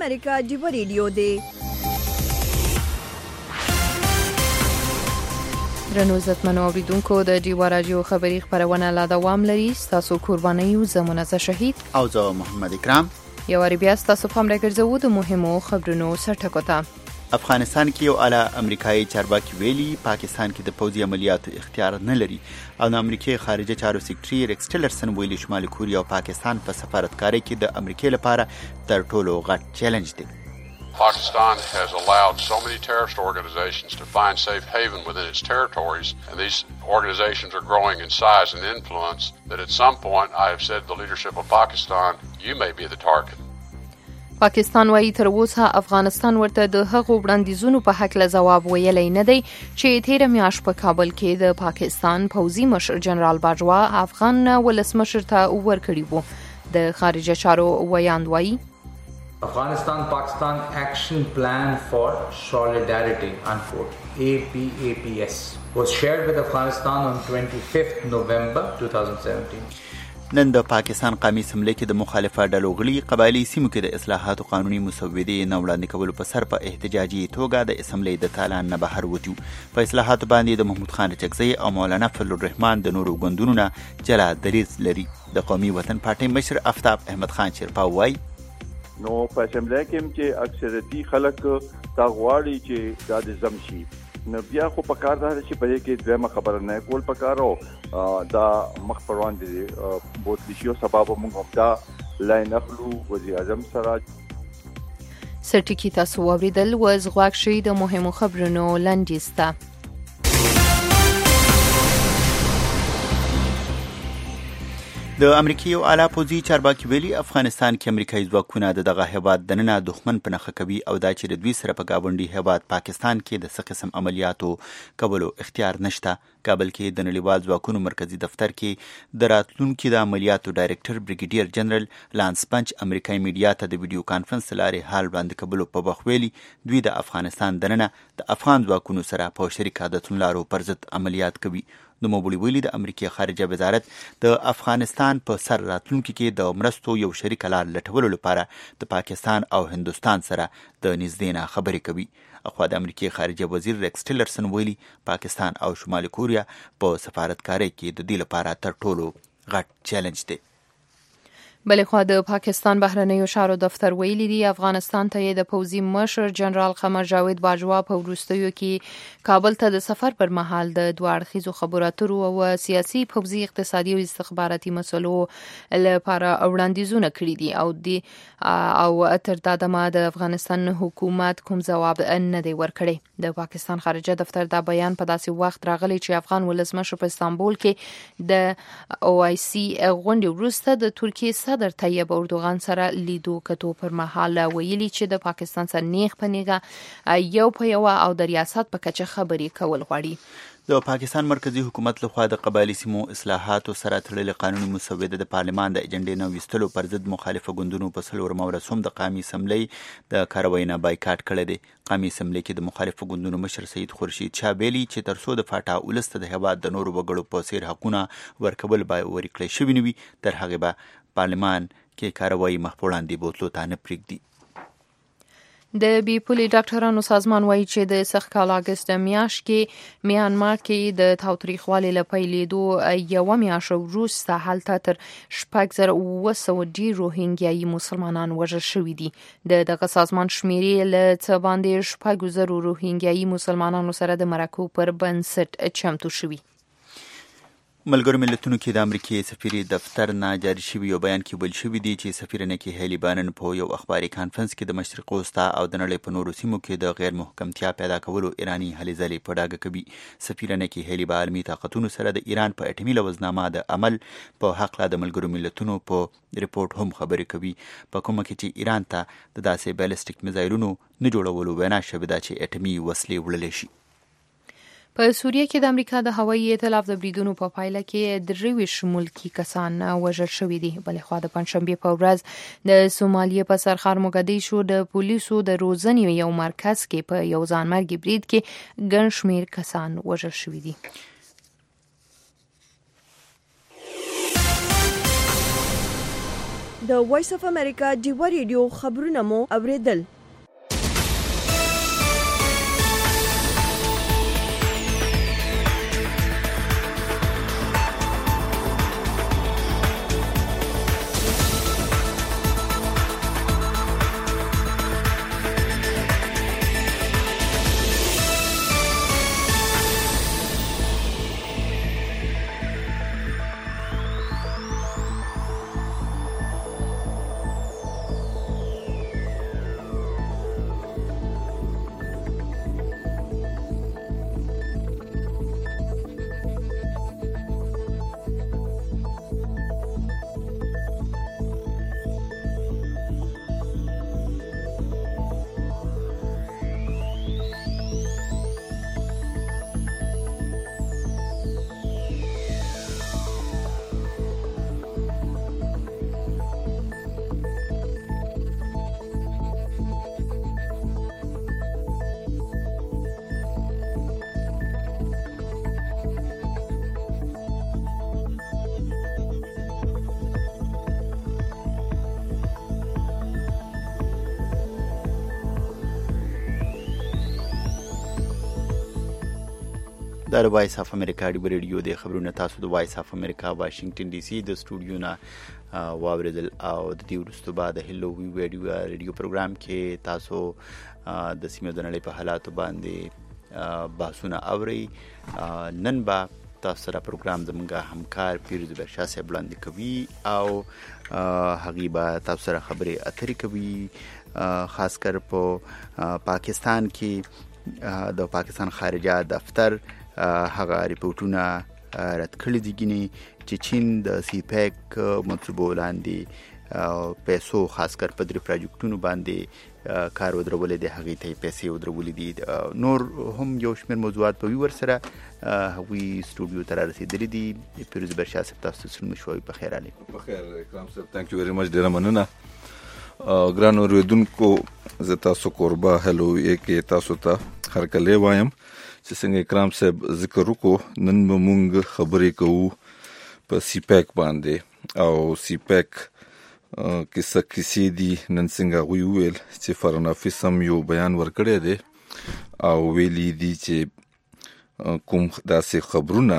امریکا جیبه ریډیو دی. درنو عزتمنو اوریدونکو د ډیوا راډیو خبری خبرونه لا دوام لري. تاسو قرباني یو زمونږه شهید او زه محمد اکرام یو اړ بیا تاسو په امریکا ګرځو د مهمو خبرونو سرټکو ته. افغانستان کې یو اعلی امریکایي چارواکي ویلي پاکستان کې د پوځي عملیاتو اختیار نه لري او د امریکای خارجه چارو سکرټري ریکس ټیلرسن ویلي شمالي کوریا او پاکستان په سفارتکاري کې د امریکای لپاره تر ټولو غټ چیلنج دی. Pakistan has allowed so many terrorist organizations to find safe haven within its territories, and these organizations are growing in size and influence, that at some point I have said to the leadership of Pakistan, you may be the target. پاکستان وايي تر اوسه افغانستان ورته د هغو وړاندیزونو په حق له جواب ویلی نه دی چې تیر میاشت په کابل کې د پاکستان پوځي مشر جنرال باجوا افغان ولسمشر ته ورکړی وو. د خارجه چارو ویاند وايي Afghanistan-Pakistan Action Plan for Solidarity, unquote, APAPS, was shared with Afghanistan on 25th November 2017. نن د پاکستان قومي اسمبلی کې د مخالفه ډلو غړي قبایلی سیمو کې د اصلاحاتو قانوني مسودې نه وړاندې کولو په سر په احتجاجي توګه د اسمبلی د تالان نه بهر وتیو. په اصلاحاتو باندې د محمود خان چکزی او مولانا فضل الرحمن د نورو ګوندونو نه جلا دریځ لري. د قومي وطن پارټي مشر افتاب احمد خان شیرپا وایي نو په اسمبلی کې چې اکثریتي خلک دا غواړي چې دا د زمشي نو بیا خو په کار ده چې په دې کې دویمه خبره نه کول پکارو دا مخ پروان دي بوتلی شو سبب موږ هم دا لاین اخلو وزیر اعظم سره سرټیکی تاسو اوریدل وز غواک شي د مهمو خبرونو لنډیسته. د امریکای او اعلی پوځي چارواکي ویلي افغانستان کې امریکایي ځواکونه دغه هیواد دننه دښمن په نخښه کوي او دا چې د دوی سره په گاونډي هیواد پاکستان کې د څه قسم عملیاتو کولو اختیار نشته. کابل کې د نړیوال ځواکونو مرکزی دفتر کې د راتلونکي د عملیاتو ډایرکټر بریګیډیر جنرال لانس پنچ امریکایي میډیا ته د ویډیو کانفرنس لارې حال وړاندې کولو په وخت ویلي دوی د افغانستان دننه د افغان ځواکونو سره په شریک عادتونو لارو پر ضد عملیات کوي. د موبولي ویلي د امریکای خارجه وزارت د افغانستان په سر راتلونکي کې د مرستو یو شریک لار لټولو لپاره د پاکستان او هندوستان سره د نږدې نه خبرې کوي. اخوا د امریکای خارجه وزیر ریکس ټیلرسن ویلي پاکستان او شمالي کوریا په سفارتکاري کې د دې لپاره تر ټولو غټ چیلنج دی. بلې خوا د پاکستان بهرنیو چارو دفتر ویلي دی افغانستان ته د پوځي مشر جنرال قمر جاوید باجوا په وروستیو کې کابل ته د سفر پر مهال د دوه اړخیزو خبرو اترو او سیاسي پوځي اقتصادي او استخباراتي مسلو لپاره وړاندیزونه کړي دي او تر دا دمه د افغانستان حکومت کوم ځواب نه دی ورکړی. د پاکستان خارجه دفتر دا بیان په داسې وخت راغلی چې افغان ولسمشر په استانبول کې د OIC غونډې وروسته د ترکیې صدر طیب اردوغان سره لیدو کتو پر مهال ویلي چې د پاکستان سره نیغ په نیغه یو په یو او د ریاست په کچه خبرې کول غواړي. د پاکستان مرکزی حکومت لخوا د قبایلی سیمو اصلاحاتو سره تړلې قانوني مسوده د پارلمان د ایجنډې نه ویستلو پر ضد مخالفه ګوندونو په څلورمه ورځ هم د قومي اسمبلی د کاروای نه بایکاټ کړی دی. قومي اسمبلی کې د مخالفه ګوندونو مشر سید خورشید شاه ویلي چې ترڅو د فاټا ولست د هیواد د نورو وګړو په څیر حقونه ورکول به ورکړل شوي نه وي تر هغه به پارلمان کې کاروای مخ په وړاندې بوتلو ته نه پرېږدي. د بي پولي ډاکټرانو سازمان وایي چې د سخت کال اگست میاشت کې میانمار کې د تاوتریخوالي له پیلېدو یوه میاشت وروسته هلته تر 6900 ډېر روهینګیایي مسلمانان وژل شوي دي. دغه سازمان شمیرې له څه باندې 6,000 روهینګیایي مسلمانانو سره د مرکو پر بنسټ چمتو شوي. ملګرو ملتونو کې د امریکای سفیر دفتر نه جاری شوی یو بیان کې ویل شوی دی چې سفیر نکی هیلی بانن په یو اخباري کانفرنس کې د مشرق وسطا او د نړۍ په نورو سیمو کې د غیر محکمتیا پیدا کولو ایرانی هلې ځلې په ډاګه کوي. سفیر نکی هیلی با عالمي طاقتونو سره د ایران په اټومي لوزنامه د عمل په حق لا د ملګرو ملتونو په ریپورت هم خبرې کوي په کومه کې چې ایران ته د داسې بیلسټیک میزایلونو نه جوړولو وینا شوې ده چې اټومي وسلې وړلې شي. په سوریه کې د امریکا د هوایي ائتلاف د بریدونو په پایله کې 23 ملکي کسان وژل شوي دي. بلې خوا د پنځشنبې په ورځ د سومالیې په سرحد موګدیشو د پولیسو د روزنې یو مرکز کې په یو ځانمرګي برید کې ګڼ شمېر کسان وژل شوي دي. د وایس اف امریکا ډیوا ریډیو خبرونه مو اوریدل. د وایس اف امریکا ډیوا ریډیو د خبرونه تاسو د وایس اف امریکا واشنگټن ډي سي د سټوډیو نه واوریدل او د دې وروسته بعد هلو وی ریډیو پروګرام کې تاسو د سیمې د نړۍ په حالاتو باندې بحثونه اوري. نن با تاسو سره پروګرام زموږ همکار پیروز برشا صاحب وړاندې کوي او هغه به تاسو سره خبرې اترې کوي، خاص کر په پاکستان کې د پاکستان خارجه دفتر هغه ریپورتونه رد کړي دي چې چین د سی پیک منصوبو لاندې پیسو خاص کر په درې پروجیکټونو باندې کار ودرولې دي، هغه ته پیسې ودرولې دي. نور هم یو شمېر موضوعات په ور سره هغوی سټوډیو ته رسیدلي دي. پیروز برشا صاحب تاسو سره شوي په خیر علي. په خیر اکرام صاحب، ثانک یو ویری مچ، ډیره مننه. ګران اوریدونکو، زه تاسو قربا هلو کې تاسو ته هر کله وایم چې څنګه اکرام صاحب ذکر وکړو. نن به مونږ خبرې کوو په سی پیک باندې او سی پیک کیسه کیسې دي. نن څنګه غوي ویل چې فرن افیس هم یو بیان ورکړی دی او ویلي دي چې کوم داسې خبرونه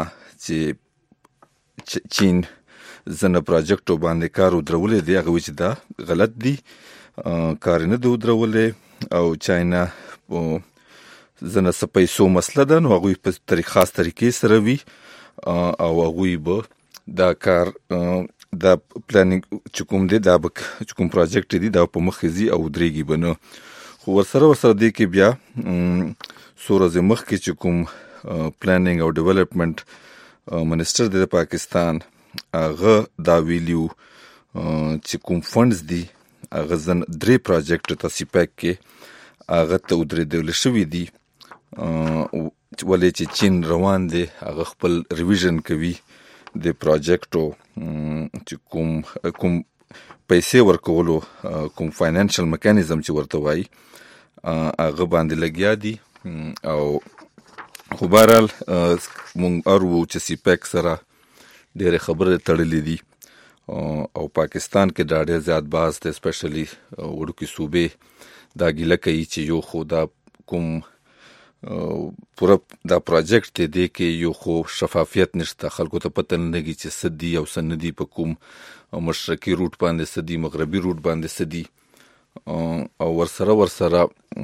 چې چین زنه پروجیکټو باندې کار ودرولې دی هغه چې دا غلط دي، کار نه دی ودرولې او چاینا زنه سپیسو مسله ده، نو هغوی په خاص طریقې سره وي او هغوی به دا کار دا پلانینګ چې کوم دی دا چې کوم پروجیکټ دی دا په مخې ځي او درېږي به نه. خو ورسره دی کې بیا څو ورځې مخکې چې کوم پلانینګ او ډیولپمنټ منسټر دی د پاکستان هغه دا ویلیو چې کوم فنډز دي هغه زن 3 پروجیکټ ته سی پیک کې هغه ته ودرېدل شوي دي، ولې چې چین روان دی هغه خپل ریویژن کوي د پروجیکټو چې کوم پیسې ورکولو کوم فاینانشل میکانیزم چې ورته وایي هغه باندې لګیا دي. او خو بهرحال مونږ ارو چې سی پیک سره ډېرې خبرې تړلې دي او پاکستان کې دا ډېر زیات بحث دی، اسپیشلی وړوکې صوبې دا ګیله کوي چې یو خو دا کوم پوره دا پروجیکټ دی کې یو خو شفافیت نشته، خلکو ته پته نه لګي چې څه دي او څه نه دي، په کوم مشرقي روټ باندې څه دي، مغربي روټ باندې څه دي. او ورسره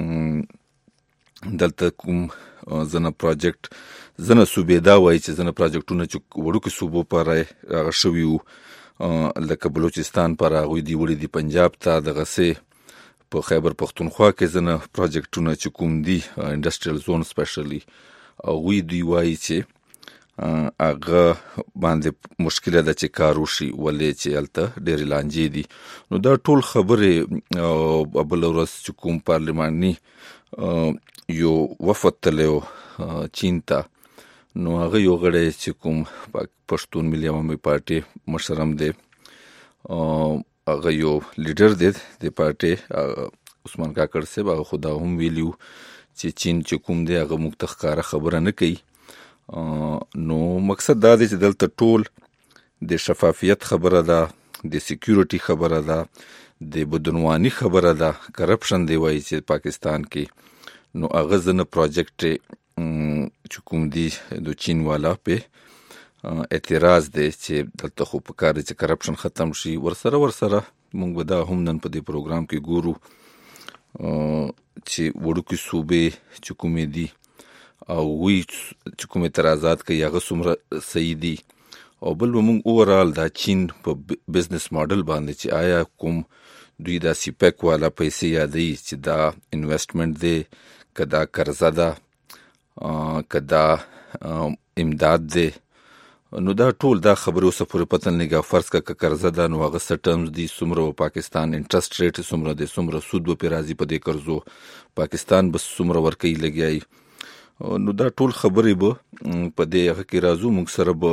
دلته کوم زنه پروجیکټ زنه صوبې دا وایي چې زنه پروجیکټونه چې وړوکې صوبو پر هغه شوي وو لکه بلوچستان پر هغوی دی وړي دي پنجاب ته، دغسې په خیبر پختونخوا کې زنه پروجیکټونه چې کوم دي انډسټریل زون سپیشلی هغوی دوی وایي چې هغه باندې مشکله ده چې کار وشي، ولې چې هلته ډېرې لانجې دي. نو دا ټول خبرې بله ورځ چې کوم پارلماني یو وفد تللی چین ته، نو هغه یو غړی چې کوم پښتون ملي عوامي پارټي مشر هم دی، هغه یو لیډر دی د پارټي عثمان کاکړ صاحب، هغه خو دا هم ویلیو چې چین چې کوم دی هغه موږ ته ښکاره خبره نه کوي. نو مقصد دا دی چې دلته ټول د شفافیت خبره ده، د سکیورټي خبره ده، د بدعنواني خبره ده، کرپشن دی وایي چې پاکستان کې، نو هغه ځنه پروجیکټ چې کوم دی د چین والا په اعتراض دی چې دلته خو په کار چې کرپشن ختم شي. ورسره موږ به دا هم نن په دې پروګرام کې ګورو چې وړوکې صوبې چې کومې دي او وی چې کوم اعتراضات کوي هغه څومره صحیح دي، او بل به موږ اوورال دا چین په بزنس ماډل باندې چې آیا کوم دوی دا سیپیک والا پیسې یادوي چې دا انویسټمنټ دی که دا قرضه ده که دا امداد دی، نو دا ټول دا خبرې اوسه پورې پته نه لګي. فرض که قرضه ده نو هغه څه ټرمز دي، څومره پاکستان انټرسټ ریټ څومره دی، څومره سود به پرې راځي په دې قرضو، پاکستان به څومره ورکوي لګیایي، نو دا ټول خبرې به په دې هغه کې راځو. موږ سره به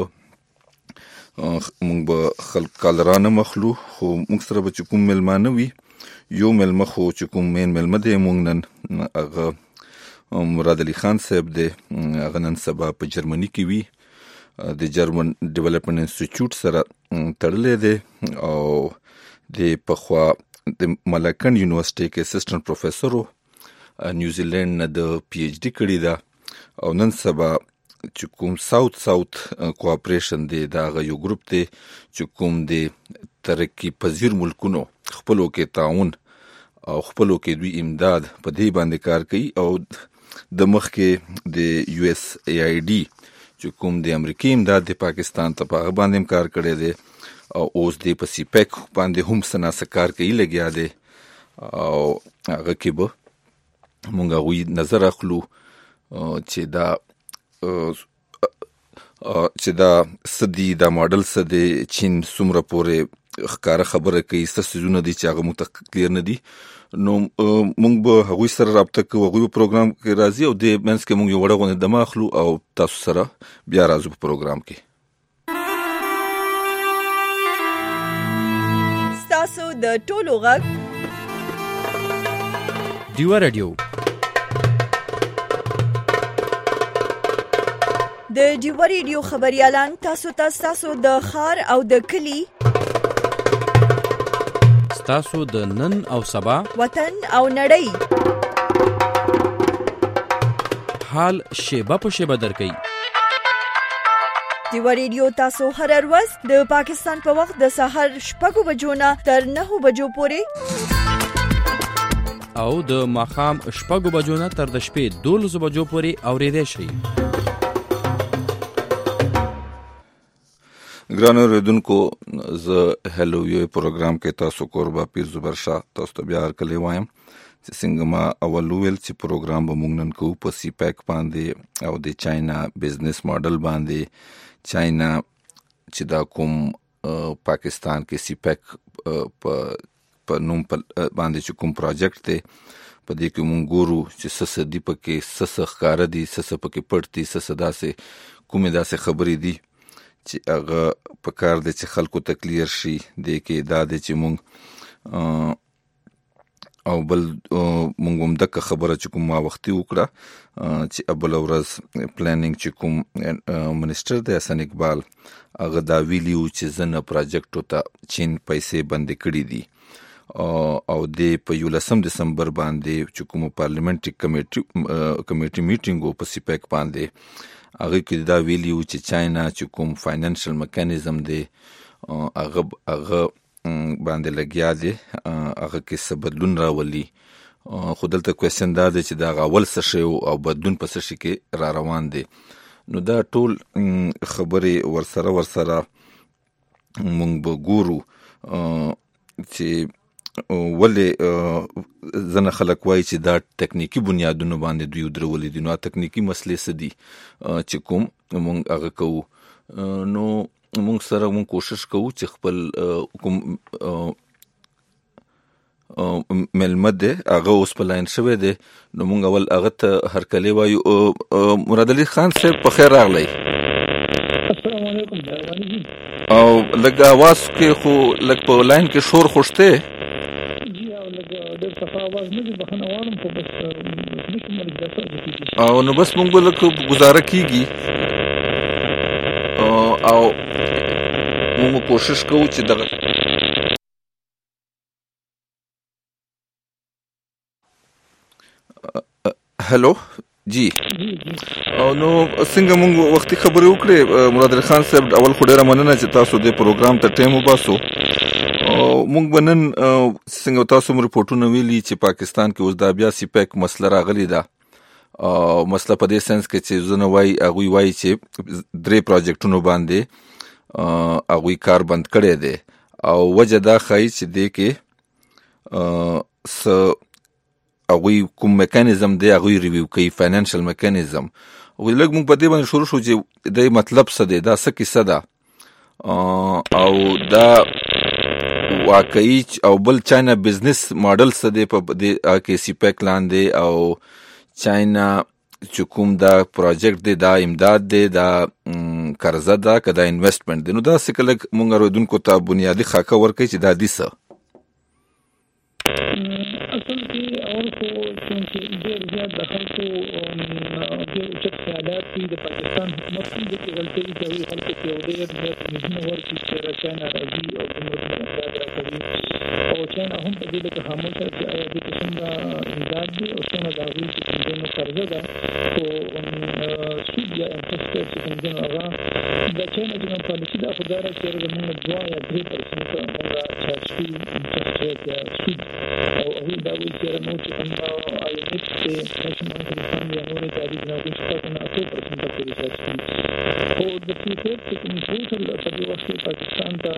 خلک کالرانه مخلو، خو موږ سره به چې کوم مېلمانه وي، یو مېلمه خو چې کوم مین مېلمه دی موږ نن هغه مراد علي خان صاحب دی، هغه نن سبا په جرمني کې وي، د جرمن ډیولپمنټ انسټیټیوټ سره تړلی دی او د پخوا د ملکن یونیورسټۍ کې اسسټنټ پروفیسر و، نیوزیلینډ نه د پی ایچ ډي کړې ده، او نن سبا چې کوم ساوت کوآپریشن دی دا هغه یو ګروپ دی چې کوم د ترقي پذیر ملکونو خپلو کې تعاون او خپلو کې دوی امداد په دې باندې کار کوي، او د مخکې د یو ایس ای آی ډي چې کوم د امریکای امداد د پاکستان ته په هغه باندې هم کار کړی دی، او اوس د په سیپیک باندې هم څه ناڅه کار کوي لګیا دی، او هغه کې به مونږ هغوی نظر اخلو چې دا څه دي، دا ماډل څه دی، چین څومره پورې ښکاره خبره کوي، څه څیزونه دي چې هغه مونږ ته کلیر نه دي، نو مونږ به هغوی سره رابطه کوو، هغوی په پروګرام کې راځي او دې منځ کې مونږ یو وړه غونې دمه اخلو او تاسو سره بیا راځو په پروګرام کې. ستاسو د ټولو غږ ډیوه رادیو د ډیوه رادیو خبريالان تاسو د ښار او د کلی، تاسو د نن او سبا وطن او نړۍ حال شیبه په شیبه درکې. ډیوه رادیو تاسو هر ورځ د پاکستان په وخت د سحر 6 بجو نه تر 9 بجو پورې او د ماښام 6 بجو نه تر د شپې 12 بجو پورې اورېدای شئ. ګرانو اوریدونکو، زه هلو یو پروګرام کې تاسو قربا پیر زبر شاه تاسو ته بیا هرکلی وایم چې څنګه ما اول ویل چې پروګرام به مونږ نن کوو په سی پیک باندې او د چاینا بزنس ماډل باندې. چاینا چې دا کوم پاکستان کې سی پیک په نوم باندې چې کوم پروجیکټ دی، په دې کې مونږ ګورو چې څه دی پکې، څه ښکاره دي، څه پکې پټ دي، څه داسې کومې داسې خبرې دي چې هغه په کار دی چې خلکو ته کلیر شي. دې کې دا دی چې مونږ او بل مونږ هم دغه خبره چې کوم ما وختي وکړه چې بله ورځ پلانینګ چې کوم منسټر دی حسن اقبال، هغه دا ویلیو چې زه نه پروجیکټو ته چین پیسې بندې کړي دي، او د په 11 دسمبر باندې چې کوم پارلیمنټري کمیټي میټینګ په سی پیک باندې هغه کې دا ویلیو چې چاینا چې کوم فاینانشل میکانیزم دی هغه باندې لګیا دی، هغه کې څه بدلون راولي. خو دلته کوېسچن دا دی چې دا اول څه شی او بدلون په څه شي کې را روان دی. نو دا ټول خبرې ورسره مونږ به ګورو چې ولې ځنه خلک وایي چې دا تکنیکی بنیادونو باندې دوی ودرولې دي. نو تکنیکی مسلې څه دي چې کوم مونږ هغه کوو. نو مونږ سره مونږ کوشش کوو چې خپل کوم ملمه دی هغه اوس په لاین شوی دی، نو مونږ اول هغه ته هرکلی وایو. مراد علي خان صاحب په خیر راغلی. السلام علیکم. او لږ اواز کې خو لږ په لاین کې شور خوشته او نو بس مونږ به لږ گزاره کیږي او مونږ کوشش کوو چې دغه هلو جی او نو څنګه موږ وختي خبرې وکړې مراد علي خان صاحب اول خو ډیره مننه چې تاسو د پروګرام ته ټایم وباسو موږ بنن څنګه تاسو مو رپورټونه ویلي چې پاکستان کې اوس دا بیا سی پیک مسله راغلی ده مسله په دې سنس کې چې زنه هغه وایي چې 3 پروجیکټونو باندې هغه کار بند کړی دی او وجه دا ښایي چې دې کې هغه کوم میکانیزم دی هغه ریویو کوي فاینانشل میکانیزم ولګ موږ په دې باندې شروع شو چې د مطلب څه دی دا څه کیسه ده او دا واقعي او بل چاینا بزنس ماډل څه دی په دې کې سی پیک لاندې او چاینا چې کوم دا پروجیکټ دی دا امداد دی دا قرضه ده که دا انویسټمنټ دی نو دا څه کله موږ اورېدونکو ته بنیادي خاکه ورکوي چې دا دي څه اصل کې اول خو چې ډېر زیات د خلکو ډېر اوچت خیالات دي د پاکستان حکومت هم د غلطۍ کوي خلکو کې ډېر زیات نظمونه ورکړي چې چاینا راځي او دومره امداد راکوي او چاینا هم په دې کې خاموشه چې آیا د څنګه امداد دي او څنګه د هغوی چې کومه قرضه ده خو سود یا انټرست چې کومه هغه د چاینا د پالیسي د خدای چې زموږ 2 یا 3% موږ چارج کوي انټرست یا سود او هغه دا وایي چې نو چې کوم آیت چې نشمن پاکستان یا نور تاریخ نه د شپږ نه 8% پورې چارج کوي او د فیوچر چې کوم ټول په دې وخت کې پاکستان ته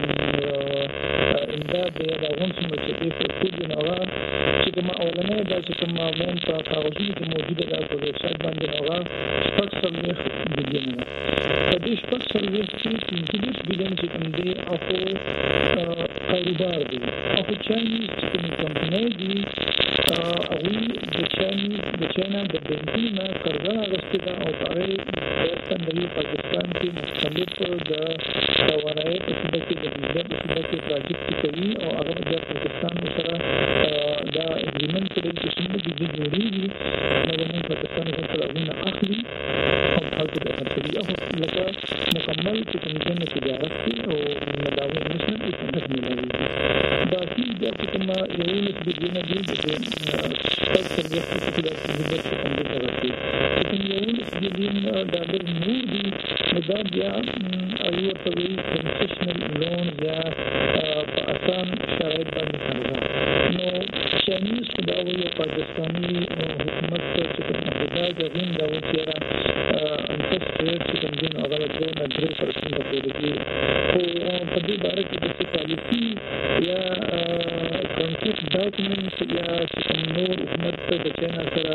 امداد دی دا غونډه چې د ټول نه هغه چې کوم اولنې دا چې کوم مون په کاغذي کې موجوده ده په ویبسایټ باندې هغه شپږ سلوي بلیون په دې شپږ سلوي کې 30 بلیون چې کوم دی او کاروبار دی او چاینیز چې کوم کمپنۍ دي هغه د چاینا د بانکونو قرضه غوښتي ده او هغه د پاکستان کې مختلف د توانایي په څیر کې د بزنس په څیر پروجیکټ کوي او هغه د پاکستان سره دا اګریمنټ کوي چې څنګه د دې جوړیږي نو د پاکستان سره غوښتنه اخلي او خلکو ته ورکوي او لکه مکمل چې کوم تجارت کوي او مداوم نشي په څنګه ملوي دا چې د کوم یو نه د دې نه دی د څه څه چې د دې په اړه راځي چې یو نه د دې دا د نور دی دا بیا ایو په وی کنسیشنل لون یا په اسان شرایط باندې څنګه نو چاینیز دا وی پاکستاني حکومت چې کوم دا د غین دا و چې انټرست ریټ چې کوم دین هغه د 3% پورې دی او په دې باره کې د پالیسي یا کنسیس ډاکومنټ یا چې نور حکومت د چاینا سره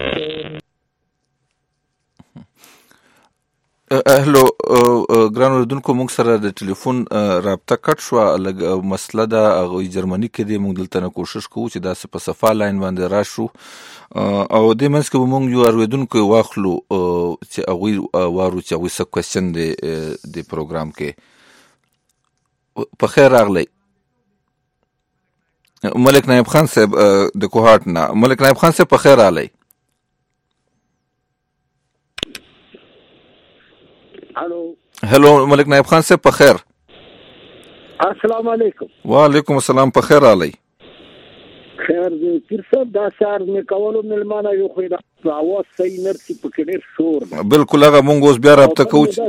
هلو ګران اوریدونکو موږ سره د ټلیفون رابطه کټ شو لږ مسله ده هغه جرمني کې دی موږ دلته نه کوشش کوو چې دا په صفه لاین باندې راشو او د منځ کې موږ یو اوریدونکو واخلو چې هغه وارو چې هغه څه کوېسچن دی د پروګرام کې په خیر راغلی ملک نایب خان صاحب د کوهاټ نه ملک نایب خان صاحب په خیر راغلی هلو ملک نایب خان صاحب په خیر السلام علیکم وعلیکم السلام په خیر علی خیر دې تر څو دا سار مې کولو ملمانه یو خو دا اواز صحیح نرسي په کې ډېر شور بالکل هغه مونږ اوس بیا رابطه کوو دا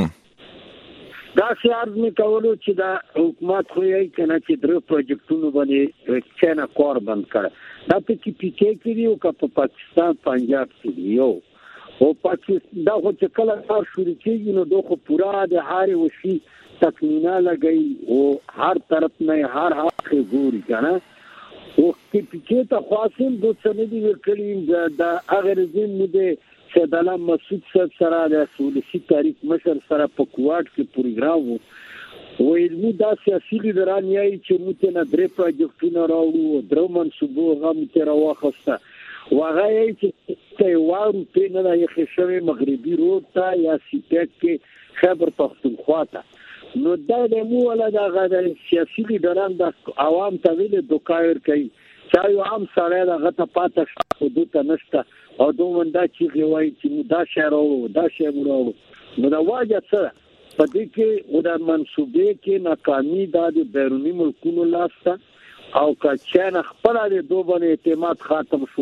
سار مې کولو چې دا حکومت خو یې کنه چې درو پروجیکټونو باندې چاینا کار بند کړ دا په کې پیکې کې یو کا په پاکستان پنجاب کې یو او پاکستان دا خو چې کله کار شروع کېږي نو دوه خو پورا د هاري وشي تکمینا لګي او هر طرف نه هر حق ګوري کنه او کې پکې ته خاصم د څه دی وکړي دا اگر زین مو دې چې د الله مسعود سره د سولسي تاریخ مشر سره په کوارټ کې پروګرام وو علمي دا سیاسي لیدران یې چې موږ نه درې پروجیکټونه راوړو درو منصوبو غو ته راوخسته واغه چې وارو په نه یې خشوي مغربي روډ ته یا سیټک کې خبر پختونخوا ته نو دا د مو ولا دا غږ سیاسي لیدران د عوام ته ویل دوکایر کوي چې یو عام سره دا غته پاتې شو دوته نشته او دومره دا چې وایي چې دا شهرو دا شهرو نو دا واجه سره په دې کې ودا منسوبې کې ناکامي د بیرونی ملکونو لاسته او که چین خپل د دوبنه اعتماد ختم شو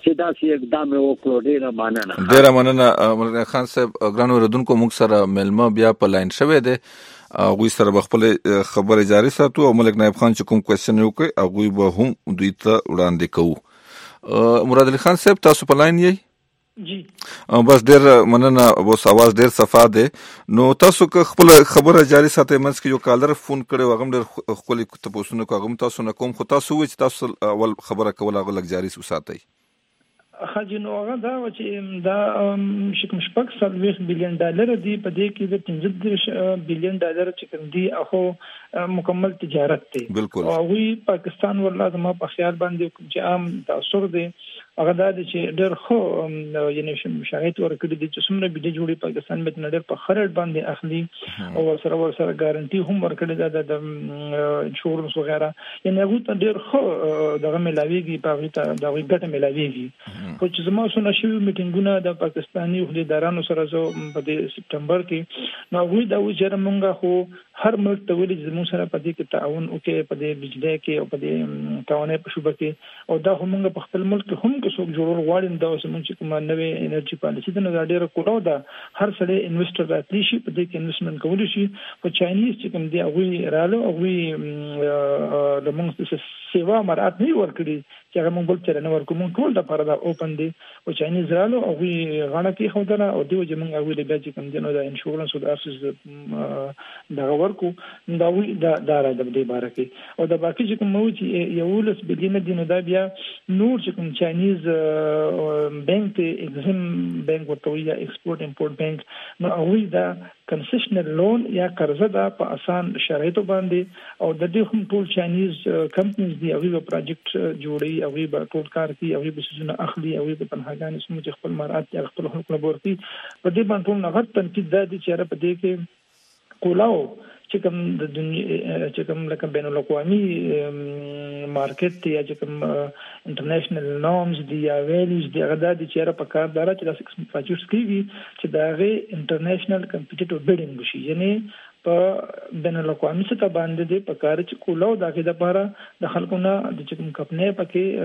چې دا سي اقدام وکړو. ډیره مننه مرغه خان صاحب. ګرانو اوریدونکو موږ سره ملما بیا په لاین شوی دی، هغوی سره به خپل خبرې جاري ساتو او ملک نایب خان چې کوم کوېسچن یې وکړي هغوی به هم دوی ته وړاندې کوو. مراد علي خان صاحب تاسو په لاین یې؟ جی بس ډیر مننه، اوس اواز ډیر صفا دی. نو تاسو که خپل خبره جاري ساتئ، منځ کې یو کالر فون کړی و، هغه هم ډېر ښکلي تپوسونه کوي، هغه هم تاسو نه کوم، خو تاسو ووایئ چې تاسو اول خبره کول هغه لږ جاري وساتئ. حاجی نو هغه دا و چې دا شکم شپږ $40 بلین دی، په دې کې د $15 بلین چې کوم دي هغه مکمل تجارت دی. بالکل. او وی پاکستان ورلا زما په خیال باندې چې عام تاثر دی هغه دا چې ډېر خو یعنی شاهد ورکړي دي چې څومره بده جوړي پاکستان به نړۍ په خرړ باندې اخلي او سره ګارانټي هم ورکړي دا د انشورنس وغیرہ، یعنی هغه ته ډېر خو دغه ملاويږي، په هغه ته دغه ګټه ملاويږي. خو چې زما سونه شوی میټینګونه د پاکستاني وکیلانو سره زو په سپتمبر کې، نو هغه دا و چې موږ خو هر ملک ته ویلي چې موږ سره په دې کې تعاون وکړي، په دې بجلی کې او په دې توانې په شوبه کې، او دا هم موږ په خپل ملک هم که څوک جوړول غواړي دا اوس موږ چې کومه نوې انرژي پالیسي ده نو دا ډېره کولاو ده، هر سړی انویسټر راتلی شي په دې کې انویسټمنټ کولی شي. خو چاینیز چې کوم دی هغوی رالو، هغوی د موږ سیوا مرات نه ورکړي چې هغه موږ بل چېرې نه ورکړو، موږ ټول دپاره دا اوپن دی. او چاینیز رالو هغوی غاړه کېښودله او دې وجې موږ هغوی له بیا چې کوم دی نو د انشورنس او د ارسز دغه ورکو، دا هغوی دا را د دې باره کې. او د باقي چې کوم چې 11 بلین دي نو دا بیا نور چې کوم چاینیز بینک ته ایگزم بینک ورته وایي یا ایکسپورټ امپورټ بینک، نو هغوی دا کنسیشنل لون یا قرضه ده په اسان شرایطو باندې، او د دې هم ټول چاینیز کمپنیز دي هغوی به پروجیکټ جوړوي، هغوی به ټول کار کوي، هغوی به څیزونه اخلي، هغوی به تنهاګانې څومره چې خپل مراعات یا خپل حقوق نه ورکوي. په دې باندې ټول نغد تنقید دا دي چې په دې کې کولاو چې کوم د دنیا چې کوم لکه بین الاقوامي مارکیټ دی یا چې کوم انټرنیشنل نورمز دی یا ویلیوز دی، هغه د چې په کار دارا چې داسې قسم پروجیکټس کوي چې دا غي انټرنیشنل کمپټیټیو بیډینګ شي، یعنی په بین الاقوامي سطح باندې دی په کار چې کولاو دغه د لپاره د خلکو نه د چې کوم کمپنۍ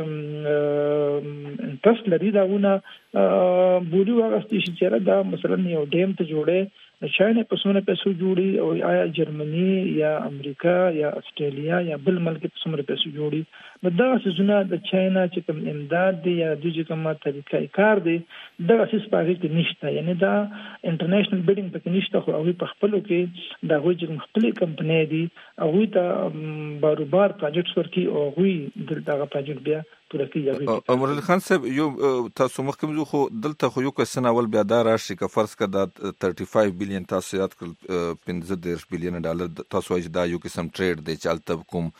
پکې انټرست لري داونه بوري واغستې شي چې دا مثلا یو ډیم ته جوړه د چاینه په څومره پیسو جوړي، او آیا جرمني یا امریکا یا استرالیا یا بل ملک په څومره پیسو جوړي، نو دا څه د چاینه چې کوم امداد دی یا د چې کومه طریقې کار دی دا اساس پاره کې نشته، یعنی دا انټرنیشنل بیډینګ پکې نشته. خو هغه په خپلو کې دا هغوی چې خپل کمپنۍ دي هغوی ته باروبار پروجیکټس ورکي او هغوی دغه پروجیکټ بیا امر علي خان صاحب یو تاسو مخکې زو خو دلته خو یو کسن اول بیا دا راشي که فرض کړه 35 بلین تاسو یاد کړل $15 بلین تاسو وايي دا یو قسم ټریډ دی چې الته کوم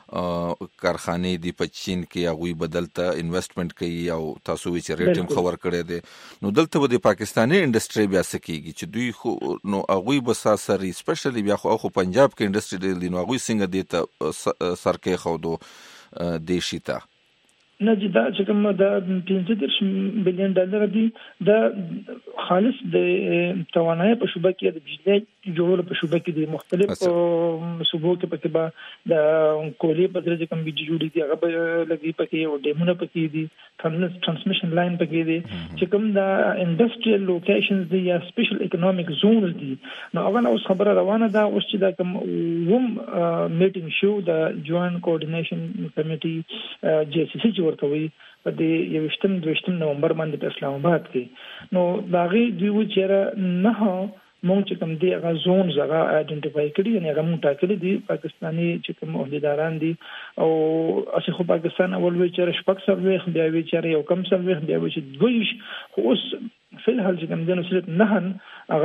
کارخانې دی په چین کې هغوی بدلته انویسټمنټ کوي او تاسو وی چې ریټ هم خبر کړی دی، نو دلته به د پاکستاني انډستری بیا سکیږي چې دوی خو نو هغوی به ساسري سپیشلی بیا خو پنجاب کې انډستری دی، نو هغوی څنګه دی ته سر کې خودو دی شیتا نه چې دا چې کوم د $15 بلین دی دا خالص د توانایي په شوبه کې د بجلی جوړولو په شوبه کې د مختلف صوبو کې پکې به د کولې په درجه کوم بجلی جوړي دي هغه لګي پکې او ډیمونه پکې دي، ترانسمیشن لاین پکې دي، چې کوم د انډستریال لوکیشنز دي یا سپیشل اکونومیک زونز دي، نو هغه اوس خبره روانه ده اوس چې دا کوم میټینګ شو د جوائنٹ کوارډینیشن کمیټي JCC ورته وي په دې 22 نومبر باندې په اسلام آباد کې، نو دا غي دوی و چې نه مونږ چې کوم دی هغه زونز هغه آئیډنټیفای کړي، یعنی هغه مونږ ټاکلي دي پاکستاني چې کوم عہدیداران دي، او اسی خو پاکستان اول وی چې شپږ سروې بیا وی چې یو کم سروې بیا وی چې دویش، خو اوس فل حال چې کوم دی نو سره نه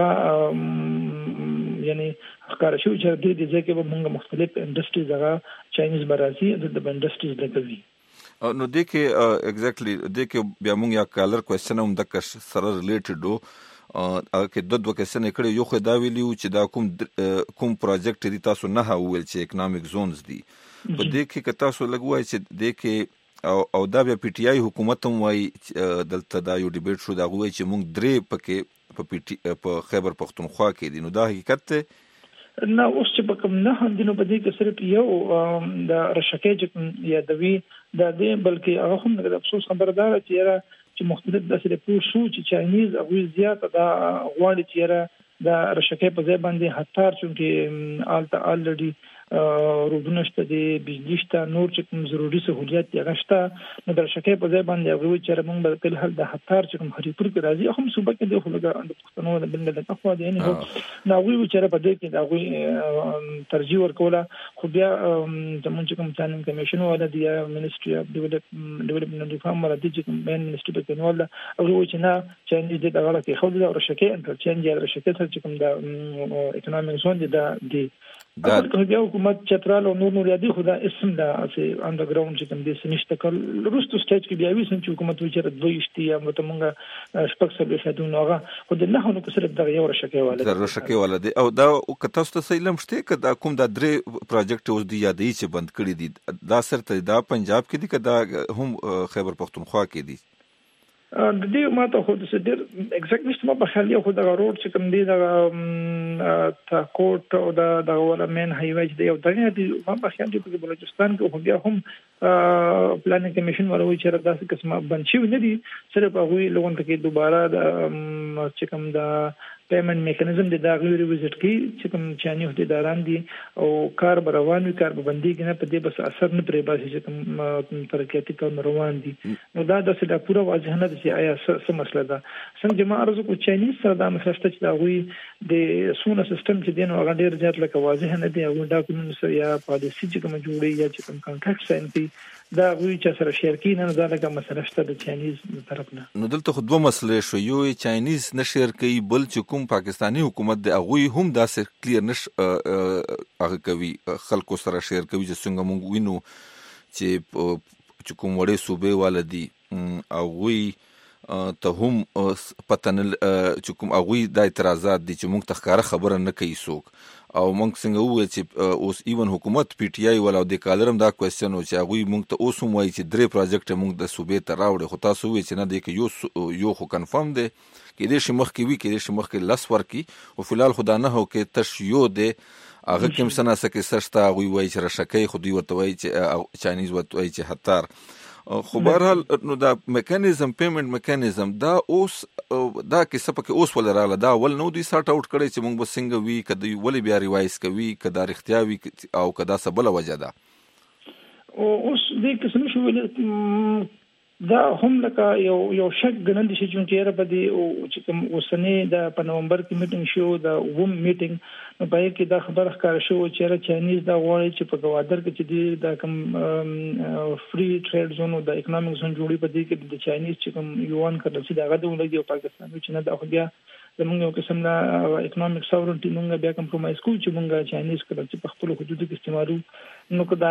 هغه یعنی ښکار شو چې د دې ځکه به مونږ مختلف انډستریز هغه چاینیز برازي د انډستریز لګوي. نو دې کې ایگزیکټلی دې کې بیا مونږ یا کالر کوېسچن هم د سره ریلیټډ وو کې دوه کوېسچن کړي، یو خو دا ویلیو چې دا کوم پروجیکټ دي تاسو نه ویل چې اکونومیک زونز دي، په دې کې که تاسو لږ وایي چې دې کې او دا بیا پی ټی آی حکومت هم وایي دلته دا یو ډیبیټ شو دا وایي چې مونږ درې پکې په خیبر پختونخوا کې دي، نو دا حقیقت ته نه اوس چې په کوم نه هم دینو په دې کې صرف یو د رشکې چې یادوي دا دې بلکې هغه هم د افسوس خبره ده چې مختلف داسې پوه شو چې چاینیز هغه زیاته دا غواړي چې دا رشکه په ځای باندې هتار چې آلته الریډي رودونه شته د بجلی شته نور چې کوم ضروري سہولیات یې غشته نو د رشکه په ځای باندې هغه چې موږ به تل هل د هتار چې کوم هریپور کې راځي هم صوبه کې د خلکو د پښتنو د بل د اخوا دي نه نو هغه چې په دې کې دا هغه ترجیح ورکوله خو بیا زمونږ کوم پلانینګ کمیشن ولا دی منیسټری اف ډیولپمنٹ ریفارم ولا دی چې مین منیسټری په کې ولا هغه چې نه چې دې دغه کې خو د رشکه انټرچینج یا رشکه چې کوم د اکونومیک زون دی دا بیا حکومت چترال او نور یادي خدا اسم دا چې انډرګراوند چې کوم دي سنشت کول روستو سټیج کې بیا وی سم چې حکومت وچره دویشتي یا متمنګه شپږ سره شادونه هغه خو د نه نو په سره دغه یو رشکه ولا دي او دا کته ست سیلم شته کدا کوم دا درې پروجیکټ اوس دی یادې چې بند کړی دي دا سره دا پنجاب کې دي کدا هم خیبر پختونخوا کې دي د دې ماته خو د ډېر ایگزیکټلی څه په خیال یو خو د روډ چې کوم دی د تا کوټ او د ولا مین هایوي دی او دغه دی په خیال دی په بلوچستان کې خو بیا هم پلانینګ کمیشن ولوي چې داسې قسمه بنچي نه دي سره په غوي لغون کې دوباره د چې کوم د پیمنٹ میکانیزم د داغلی ریویزټ کی چې کوم چانی هدیداران دي او کار روانوي کار بندي کنه په دې بس اثر نه پرې باسي چې کوم ترقیاتي کار روان دي نو دا د څه پوره واضح نه دي چې آیا څه مسله ده څنګه ما ارزو کو چاینیز سره دا مسله چې دا وی د سونه سیستم چې دین او غډیر زیات لکه واضح نه دي او ډاکومنټس یا پالیسي چې کوم جوړي یا چې کوم کانټراکټ ساين دي دا وی چې سره شیر کین نه دا لکه مسله شته د چاینیز طرف نه نو دلته خو دوه مسلې شو یو چاینیز نشیر کوي بل چې کوم پاکستانی حکومت د هغه هم داسې کلیر نش هغه کوي خلکو سره شیر کوي چې څنګه مونږ وینو چې کوم وړې صوبې والدي هغه ته هم پتنل چې کوم هغه د اعتراضات دي چې مونږ تخکاره خبره نه کوي څوک او مونږ څنګه وایي چې اوس ایون حکومت پی ټی آی ولا د کالرم دا کوېسچن او چې هغه مونږ ته اوس هم وایي چې درې پروجیکټ مونږ د صوبې ته راوړي خو تاسو وایي چې نه دی کې یو خو کنفرم دی کې دې شمخ کې وی کې دې شمخ کې لاس ورکی او فلال خدا نه هو کې تش یو دی هغه کوم سنا سکه سرشتہ وایي چې رشکې خو دی ورته وایي چې چاینیز ورته وایي چې هتار خو بهرحال نو دا میکانیزم پیمنٹ میکانیزم دا اوس دا کې سپکه اوس ول رااله دا ول نو دی سارت اوټ کړي چې موږ بسنګ وی کدی ولی بیا ریوایز کوي کدا اختیار وی او کدا سبل وجه ده اوس دې قسم شو دا هم لکه یو شک ګڼل شي چې را بده او چې کوم اوسنۍ د په نومبر کې میټینګ شو د ووم میټینګ نو پای کې دا خبره ښکار شو چې چاینیز دا غواړي چې په گوادر کې چې د کوم فری ټریډ زون او د اکونومیک زون جوړي په دې کې د چاینیز چې کوم یوان کړل چې دا غوډه ولګي او پاکستان چې نه دا خو بیا زموږ یو قسم لا اکونومیک ساورنټی موږ بیا کمپرمایز کوو چې موږ چاینیز کړل چې په خپل حدودو کې استعمالو نو که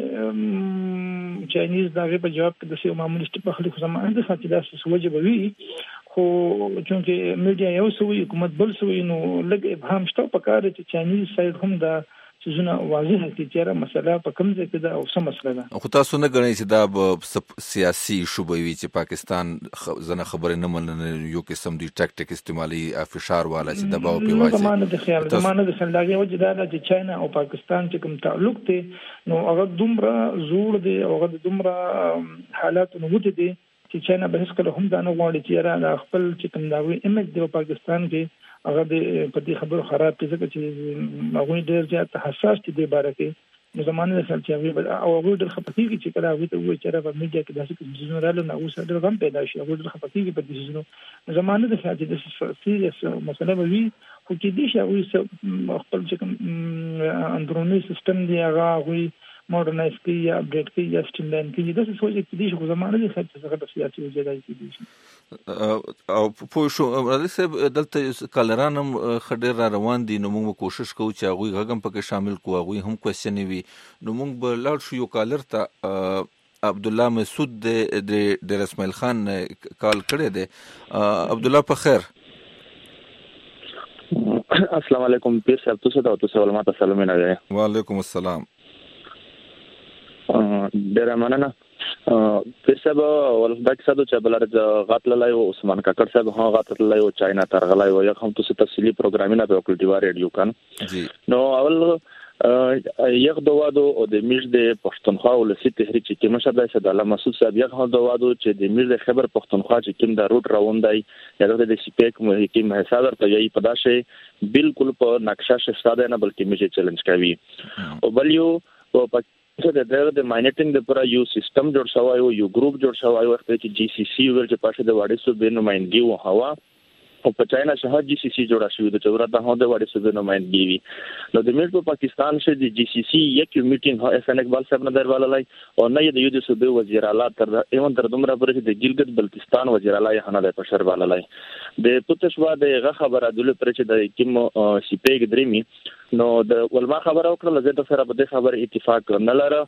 داغه چاینیز داغه په جواب کې د سیو معمولی په خلکو زمانه د ساتي داسې وجه وي خو چونکه میډیا یو سوي حکومت بل سوي نو لګ ابهام شته په کار چې چاینیز سایډ هم دا سيزونه واضح دي چې مسله په کوم ځای کې دا او څه مسله ده خو تاسو نه غواړئ چې دا سیاسي شوبه وي چې پاکستان زنه خبره نه منل یو قسم دی ټاکټیک استعمالي افشار والا چې دباو په واچي زمانه د خیال زمانه د سنداګي وجه دا چې چاینا او پاکستان چې کوم تعلق دي نو هغه دومره زوړ دي او هغه دومره حالات نو ودي دي چې چاینا به هیڅ کله هم دا نه غواړي چې را خپل چې کوم دا وي ایمج دی په پاکستان کې هغه د په دې خبرو خراب کیږي چې هغه ډېر زیات حساس دي د باره کې زمانه سره چې هغه او هغه د خپتیږي چې کله هغه ته وایي چې په میډیا کې داسې جنرال نه اوس ډېر غم پیدا شي هغه د خپتیږي په دې ځینو زمانه د فاجعه د سیریس مسله وي خو کې دي چې خپل چې کوم اندرونی سیستم دی هغه ماډرنایز کی یا اپډیټ کی یا سټیملاین کی دا څه سوچ کې دي چې زمانه د خاطر څخه د سیاسي وجدای کې دي او په شو راځي دلته کالرانم خډیر را روان دي نو موږ کوشش کوو چې هغه غږم پکې شامل کوو هغه هم کوېسچن وي نو موږ به لاړ شو یو کالر ته عبد الله مسعود د اسماعیل خان کال کړی دی عبد الله په خیر السلام علیکم پیر صاحب تاسو ته علماء السلام علیکم وعلیکم السلام ډیر مننه پیر صاحب ولودک صاحب چې بلاره غاتلای او عثمان کاکړ صاحب هغه غاتلای او چاینا ترغلای او یو هم تاسو تفصیلی پروګرامینګ په وکړ دی ریډیو کان نو اول یک دوادو او د میش د پښتونخوا ولسی تحریک چې کوم شته د علامه مسعود صاحب یک دوادو چې د میش د خبر پښتونخوا چې کوم د روټ راوندای یا د سپیک محکم حساب ته یی پداشه بالکل په نقشه شته نه بلکې میش چیلنج کوي او بلیو په د ماینټینګ د پر یو سیستم جوړ شوی یو ګروپ جوړ شوی وخت چې جی سی سی ول چې پاشه د واړې صوبې نمائندګي او هوا او په چاینا شهر جی سی سی جوړه شوې د چورات د هغه وړي صوبې نمائندګي وي نو د میټ په پاکستان شه د جی سی سی یک میټینګ هو اس ان اقبال صاحب نه درواله او نه د یو د صوبې وزیر اعلی تر ایون تر دومره پرې د ګلګت بلتستان وزیر اعلی نه د پشر واله د پوتشوا د خبره دله پرې چې د کوم سی پیګ درېمي نو د ولما خبره وکړه زه سره په دې خبره اتفاق نه لره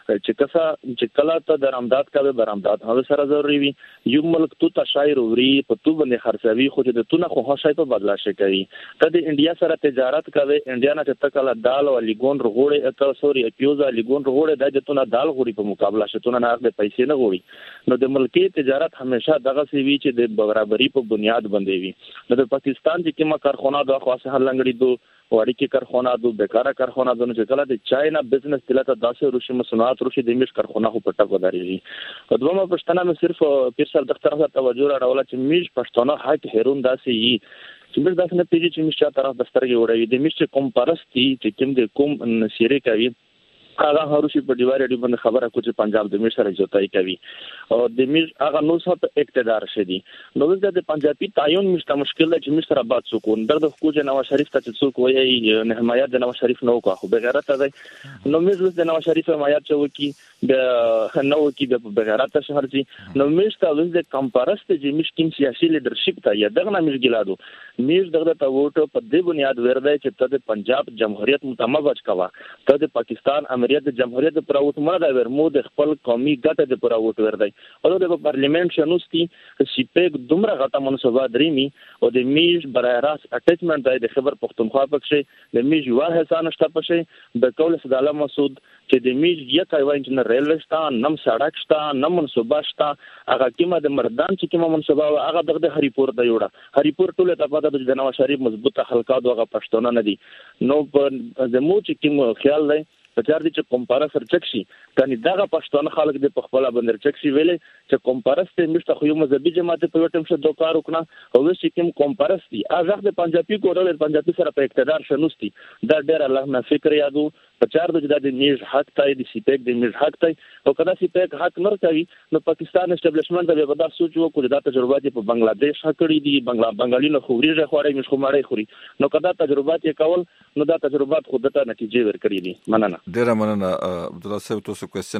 چې کله ته د رامداد کا به برامداد هغه سره ضروري وي یو ملک تو تشایر وری په تو باندې خرڅوي خو د تو نه خو هڅه په بدلا شي کوي ته د انډیا سره تجارت کوي انډیا نه ته کله دال او لیګون رغوړې اته سوري پیوزا لیګون رغوړې د تو نه دال غوري په مقابله شته نه د پیسې نه غوري نو د ملکی تجارت همیشه دغه سی وی چې د برابرۍ په بنیاد باندې وي نو د پاکستان چې کومه کارخانه د خاصه هلنګړي دو وړي کې کارخانه دو بیکاره کارخانه دو چې کله د چاینا بزنس تلته داسې روشي مصنوعات روشي د میش کارخانه خو پټه ودارېږي قدمه پښتنه مې صرف پیر سر دغه طرف توجه راوړل چې میش پښتنه حق هرون داسې یي چې موږ داسې نه پیږي چې میش طرف دسترګي وړي د میش کوم پرستی چې کوم د کوم نشيره کوي هغه هروشي په دیواره دی باندې خبره کوي چې پنجاب د میش سره جوړای کوي او د میش هغه نو څه اقتدار شدي نو د پنجابي تعین مشته مشکل دی چې میش سره باد سکون د خوځ نواز شریف ته څوک وایي نه حمایت د نواز شریف نو کوه بغیرت دی نو میش د نواز شریف حمایت چوکي د نو کې د بغیرت شهر دي نو میش ته د کمپارست چې میش کوم سیاسي لیدرشپ ته یا دغه میش ګلادو میش دغه ته ووټ په دې بنیاد ورده چې ته د پنجاب جمهوریت متموج کوا ته د پاکستان د جمهوریت پر اوټ مړه د ورمو د خپل قومي ګټه د پر اوټ وردی او د پارلیمنت شنوستي سپیک دومره غټه منصوبه درېمي او د میش برای راس اټیچمنت د خبر پښتونخوا پکې د میش یو حسان شته پښې د کول صداله مسعود چې د میش یک ایوان چې ریلوی شته نم سړک شته نم منصوبه شته هغه کیمه د مردان چې کیمه منصوبه هغه دغه هریپور د یوړه هریپور ټول ته پاته د نواز شریف مضبوطه حلقات هغه پښتون نه دي نو زمو چې کوم خیال دی پچار دي چې کمپارا سر چکشي کني دغه پښتون خلک د خپل باندې چکشي ویلې چې کمپارسته مشته خو یو مذهبي جماعت په وټم شه دوکار وکړه او چې کوم کمپارستی ازغه د پنجابي کورل پنجابي سره په اقتدار شنوستي دا ډېر الله نه فکر یادو پچار د میش حق تای د سپیک د میش حق تای او کدا سپیک حق نه کوي نو پاکستان اسټابلیشمنت د ودا سوچ وکړي دا تجربه په بنگلاديش کړی دي بنگالینو خوري خوري مش خمړی خوري نو کدا تجربه کول نو دا تجربه خود ته نتیجې ورکړي دي مننه ډیر مننه عبد الله صاحب تاسو کوېسچن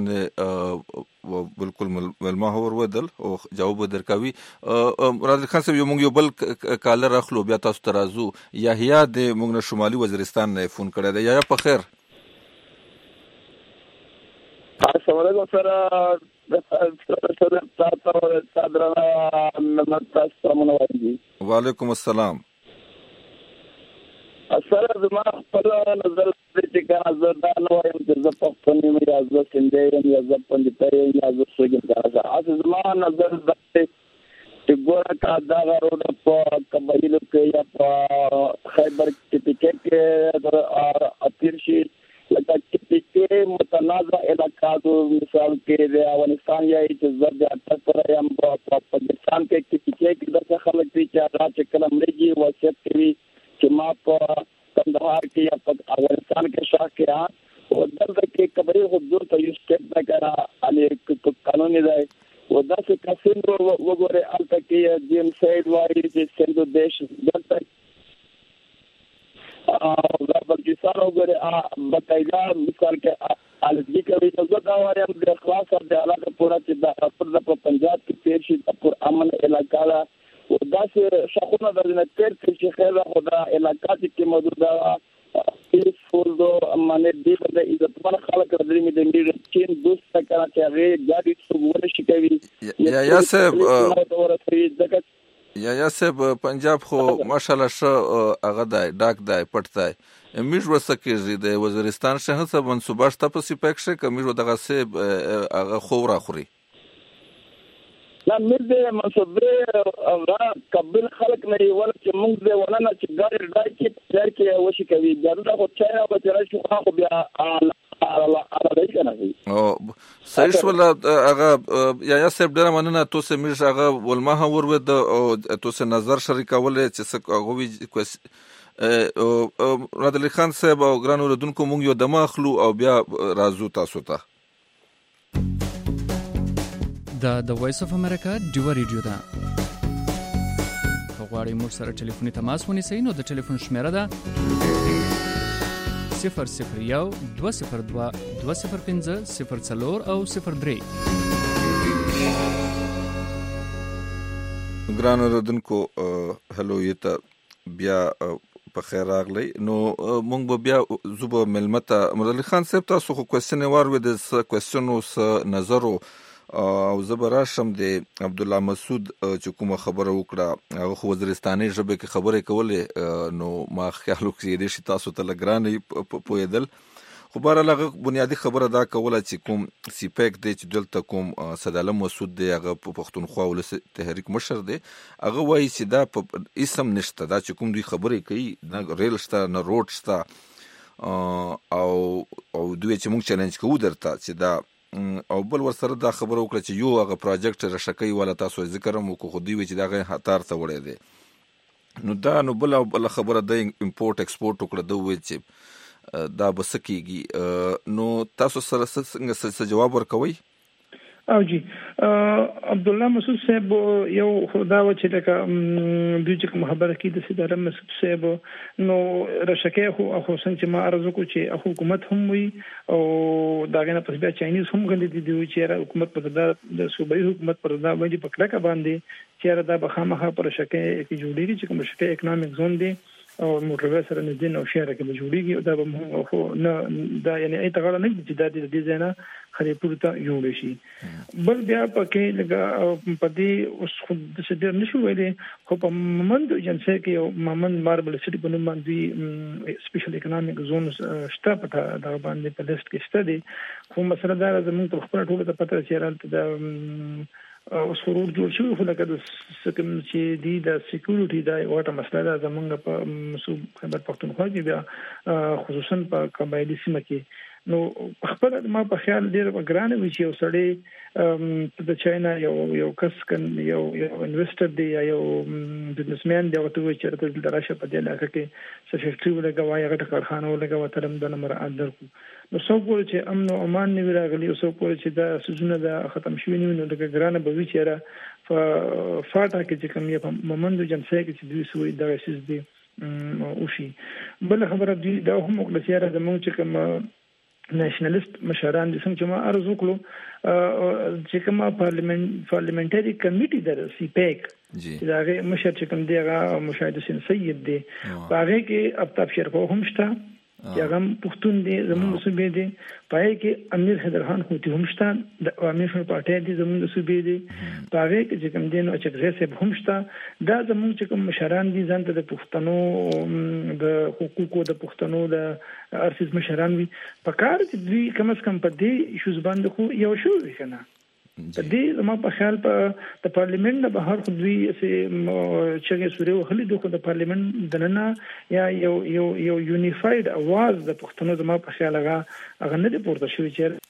بالکل ملما هور ودل او جواب درکوي راځي خان صاحب یو بل کالر اخلو بیا تاسو ترازو یحیی د موږ شمالي وزیرستان نه فون کړی دی یا په خیر السلام علیکم سره وعلیکم السلام سره زما خپل نظر چې کله زه دا نه وایم چې زه پښتون یم یا زه سندی یم یا زه پنډیت یم یا زه سوګم دا زما نظر دا چې ګوره کا دا روډ په قبایلو کې یا په خیبر کې اتیر شي لکه چې متنازع علاقات مثال کې د افغانستان یا چې زرد اټک پر یم په پاکستان کې چې د خلک چې هغه چې کلم لري وصیت کوي چې ما په کندهار کې یا په افغانستان کې شاه کې او دلته کې قبایل حضور ته یو سټیپ وغیرہ ان قانوني دی او دا څه کسینو وګوره الته کې جیم سید وایي چې سندو دیش دلته بلوچستان وګوره بقاعده مثال کې الګي کوي نو دا وایم د خلاص د علاقه پورا چې د پر پنجاب کې تیر شي پر امن علاقہ او دا چې شخونه د نتر چې خیر خدا علاقہ کې موجوده پیسفول دو معنی دې د عزتمن خلک درې مې د میډ چین دوست کړه چې هغه ګاډي څوګونه شي کوي یا صاحب پنجاب خو ماشاءالله شو هغه دی ډاک دی پټ دی میږ وسکیږي د وزیرستان شهر څخه منسوبه شته په سپیک شه کمیږ دغه سه هغه خو را خوري لا مزه منصبه قبل خلق نه ولا چې موږ دې ولنه چې ګاډي راځي چې تر کې وشي کوي دا خو چا به تر شو خو بیا على کنه او صحیح ولا هغه یا سب ډیر مننه تاسو میر هغه ولما ور ود او تاسو نظر شریکول چې هغه وی رادل خان صاحب او ګران اوردونکو موږ یو دماخلو او بیا رازو تاسو ته د وایس اف امریکا ډیو ریډیو دا غواړئ موږ سره ټلیفوني تماس ونیسئ نو د ټلیفون شمیره ده 001 202 205 04 او 03. ګران اوردونکو هلو یته بیا په خیر راغلی نو مونږ به بیا زوبه ملمته مرادلی خان صاحب تاسو خو کوېسچن وار و د کوېسچنو س نظرو او زبراشم د عبد الله مسعود چې کومه خبره وکړه هغه خو وزیرستاني ژبه کې خبره کولې نو ما خیال وکړ چې دې تاسو ته لګرانې پویدل خو بهرحال بنیادی خبره دا کوله چې کوم سیپیک دی چې دلته کوم صدالم مسعود دی هغه په پښتونخوا ولس تحریک مشر دی هغه وایي چې دا په اسم نشته دا چې کوم دوی خبرې کوي نه ریل شته نه روډ شته او دوی چې موږ چیلنج کوو درته چې دا او بل ورسره دا خبره وکړه چې یو هغه پروجیکټ رشکې ولا تاسو ذکر مو کو خو دوی چې دا غي هتار ته وړي دي نو دا نو بل خبره د امپورټ ایکسپورټ وکړه دوی چې دا بسکیږي نو تاسو سره څنګه جواب ورکوي او جی عبد الله مسعود صاحب یو خدا و چې لکه دوی چې خبره کې د سیدار مسعود صاحب نو رشکه خو څنګه چې ما عرض وکړ چې حکومت هم وي او داغه نه پس بیا چاینیز هم غلي دي چې حکومت په د صوبایي حکومت پر دا باندې پکړه باندې چې دا بخامه پر شکه کې جوړیږي چې کوم شکه اکونومیک زون دی او موټر سره نږدې نو شهر کې به جوړیږي دا به خو نه دا یعنی ای تغړه نه دي چې د دې ځای نه خریپور ته جوړ شي بل بیا پکې لګا په دې اوس خو د څه نشو ویلې خو په ممند جنسه کې ممند ماربل سټي په نوم باندې سپیشل اکونومیک زون شته په دا باندې په لیست کې شته دي خو مسله دا زموږ په خپل ټول ته پته چې راځي دا اوس ورور جوړ شو خو لکه د سکم چې دی د سکیورټي دا واټه مسله ده زمونږ په مسوب خبر پښتونخوا کې بیا خصوصا په قبایلی سیمه کې نو خپل ما په خیال ډیر ګرانه وی چې وسړی د چاینا یو کس کن یو انویسټر دی یو بزنسمن دی او ته چې د راشه په دې لکه کې څه فیکټری ولګوي هغه کارخانه ولګوي ترم د نمبر اندر کو نو څو پورې چې امن او امان نه راغلی او څو پورې چې دا سيزونه دا ختم شوی نه نو د ګرانه به وی چې را فاټا کې چې کوم یې مومند جنسه کې چې دوی سوې دا شیز دی او شي بل خبره دی دا هم وکړه چې زموږ چې کوم نېشنلیست مشران دي څنګه چې ما عرض وکړو چې کومه پارلیمنټري کمیټي در سی پیک چې دا مشر چې کوم دی هغه مشاهد حسین سید دی هغه کې ابتاب شرف هم شته هغه پښتون دی زموږ صوبې دی پای کې امیر حیدر خان خوتی هم شته د عوامي شورا پارټي دی زموږ صوبې دی هغه کې چې کوم دی نو چې غیث هم شته دا زموږ چې کوم مشران دي ځان ته د پښتنو د حقوقو د پښتنو د ارسیز مشران وي په کار چې دوی کم از کم په دې ایشوز باندې خو یو شو وکنه په دې ما په خیال په د پارلیمنت نه بهر خو دوی چې سوري وخلي د پارلیمنت دننه یا یو یونیفاید اواز د پښتنو زما په خیال هغه نه پورته شوی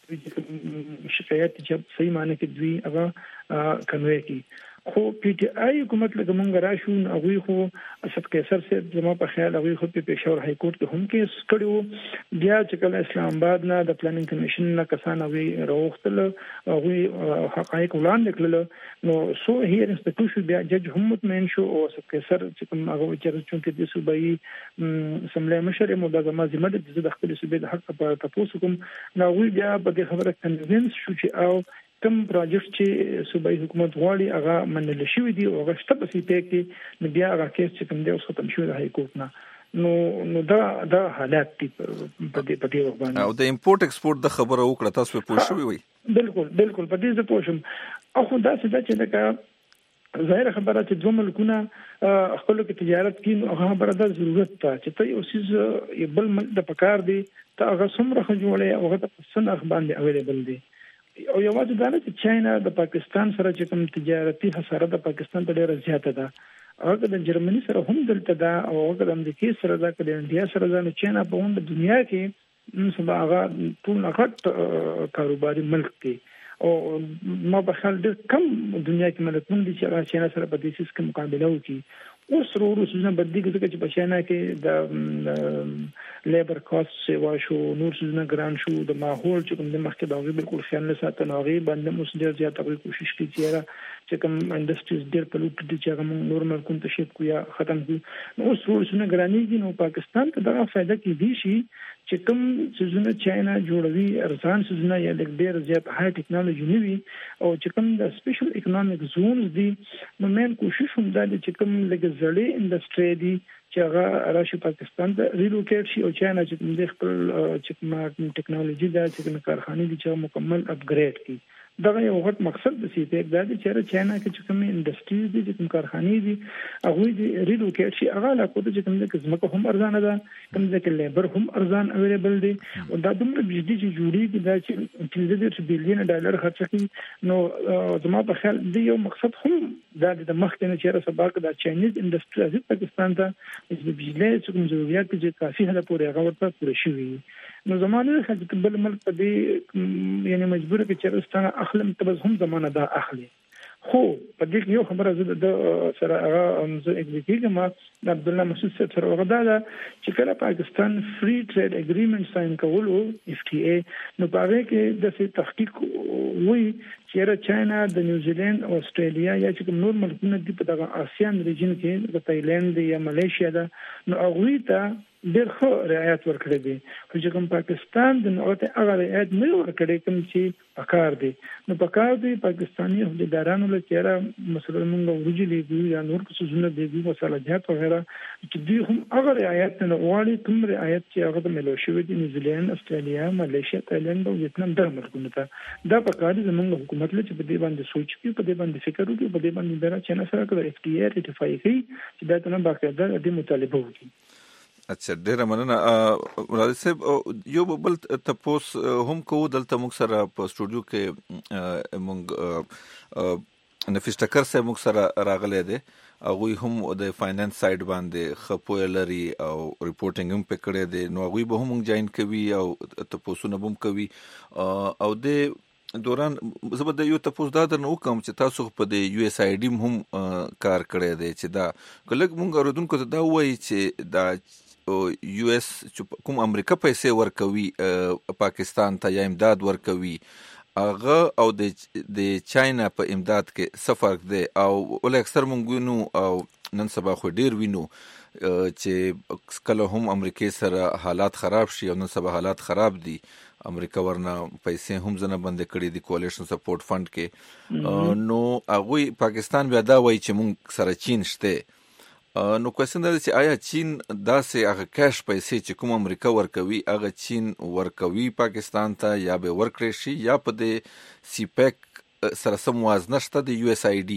چې شکایت چې صحیح معنی کې دوی هغه کنوي کی خو پی ټی آی حکومت له موږ راشو هغه خو اسد قیصر صاحب زما په خیال هغه خو په پېښور های کورټ کې هم کیس کړو بیا چې کله اسلام آباد نه د پلانینګ کمیشن نه کسان هغه راوختل هغه حقایق وړاندې کړل نو سو هیر انسټیټیوشن بیا جج هم مطمئن شو او اسد قیصر چې کوم هغه چې چونکه د صوبایي سملې مشر مو د زما ذمہ د خپل صوبې د حق په تاسو کوم نو بیا په دې خبره کنوینس شو چې او کوم پروجیکټ چې صوبایي حکومت غواړي هغه منل شوی دی او هغه شته په سیټ کې بیا هغه کیس چې کوم دی اوس ختم شوی د های کورټ نه نو دا حالات دي په دې وخت باندې او د امپورټ ایکسپورټ د خبره وکړه تاسو په پوه شوی وي بالکل په دې ځ پوه شم اخو دا چې لکه ظاهر خبره چې دوه ملکونه خپل کې تجارت کوي نو هغه خبره د ضرورت ته چې ته یو سیز بل د پکار دی ته هغه څومره خجوړې او هغه په سن اخ باندې اویلیبل دی او یوازې دا نه چې چاینا د پاکستان سره چې کوم تجارتي حصاره د پاکستان ته ډیره زیاته ده، هغه د جرمني سره هم دلته ده او هغه د امریکا سره ده، د انډیا سره ده. نو چاینا په اونده دنیا کې سبا هغه ټول غټ کاروباري ملک دی او ما په خیال ډېر کم دنیا کې ملکونه دي چې هغه چاینا سره په دې سیس کې مقابله وکړي. اوس ورو څه بدلیږي ځکه چې په چاینا کې د لیبر کاست سیوا شو، نور څه ګران شو، د ماحول چې کوم د مخکې دا غوښبل کول خیال نه ساتنه هغه باندې اوس ډېر زیات کوشش کوي چې کوم انډستریز ډېر په لوټ دي چې هغه نورمال کوم تشیب کو یا ختم کو. نو اوس ورو څه ګرانېږي. نو پاکستان ته دا فائدہ کې دي شي چې کوم څه چاینا جوړوي ارزان څه یا ډېر زیات هاي ټیکنالوژي نیوي او چې کوم د سپیشل اکونومیک زونز دي. نو مین کوشش هم دا چې کوم لګ زړې انډستری دي چې هغه راشي پاکستان ته ریلوکیټ شي او چاینا چې د خپل چې کوم ټیکنالوژي دا چې کوم کارخانه دي چې مکمل اپګریډ کړي. دا یو غټ مقصد د سیټ دا دی چې چاینا کې چې کوم انډستریز دي چې کوم کارخانې دي هغه دې ریلوکیټ شي. هغه لا کوته چې کوم د ځمکه هم ارزانه ده، کوم ځکه لیبر هم ارزان اویلیبل دي او دا دومره بجلی چې جوړیږي دا چې $3 بلین خرچ کړي. نو زما په خیال دی یو مقصد هم دا د مخکنه چې سباق د چاینیز انډستری د پاکستان ته د بجلی چې کوم ضرورت چې کافي حد پورې هغه ورته پوره شوی. نو زمانه خلک بل ملک په دې یعنی مجبور کې چې رستانه اخلم تبز هم زمانه دا اخلي. خو په دې کې یو خبره زه د سره هغه زه اګریګم د عبد الله مسعود سره وغدا چې کله پاکستان فری ټریډ اګریمنت ساين کولو FTA نو په هغه کې د تحقیق وی چې چاینا د نیوزیلند او استرالیا یا چې نور ملکونه دي په دغه آسیان ریجن کې د تایلند یا ملیشیا ده نو هغه ته ډېر ښه رعایت ورکړي دي. خو چې کوم پاکستان د نوته هغه رعایت نه ورکړي کوم چې پکار دي. نو پکار دي پاکستاني حکومتدارانو له چیرې مثلا موږ ورجلي دي یا نور څه زونه دي مصالحات وغیرہ چې دوی هم هغه رعایت نه غواړي کوم رعایت چې هغه د ملوشي د نیوزیلند، استرالیا، ملیشیا، تایلند او ویتنام د ملکونو ته دا پکار دي زموږ حکومت له چې په دې باندې سوچ کوي، په دې باندې فکر وکړي، په دې باندې درا چې نه سره کړي FTA راتیفای کړي چې دا ته باقاعده د مطالبه وکړي. اچھا ډیره مننه مراد صاحب. یو بل تاسو هم کو دلته موږ سره په سټوډیو کې موږ نفیس ټکر صاحب موږ سره راغلی دی. هغه هم د فاینانس سایډ باندې خپوی لري او ریپورټینګ هم پکړی دی. نو هغه به هم جوائن کوي او تاسو نه بم کوي او د دوران زبر د یو تاسو دا درنه وکم چې تاسو په د USAID هم کار کړی دی چې دا کله موږ اوردونکو ته دا وایي چې دا US کوم امریکا پیسې ورکوي پاکستان ته یا امداد ورکوي هغه او د چاینا په امداد کې څه فرق دی او ول اکثر مونږ وینو او نن سبا خو ډیر وینو چې کله هم امریکا سره حالات خراب شي او نن سبا حالات خراب دي امریکا ورنه پیسې هم زنه بند کړي دي کولیشن سپورټ فند کې. نو هغه پاکستان بیا دا وایي چې مونږ سره چین شته. نو کوېشن دا چې آیا چین داسې هغه کیش پیسې چې کوم امریکا ورکوي هغه چین ورکوي پاکستان ته یا به ورکړي شي یا په د CPEC سره سم موازنه شته د USAID؟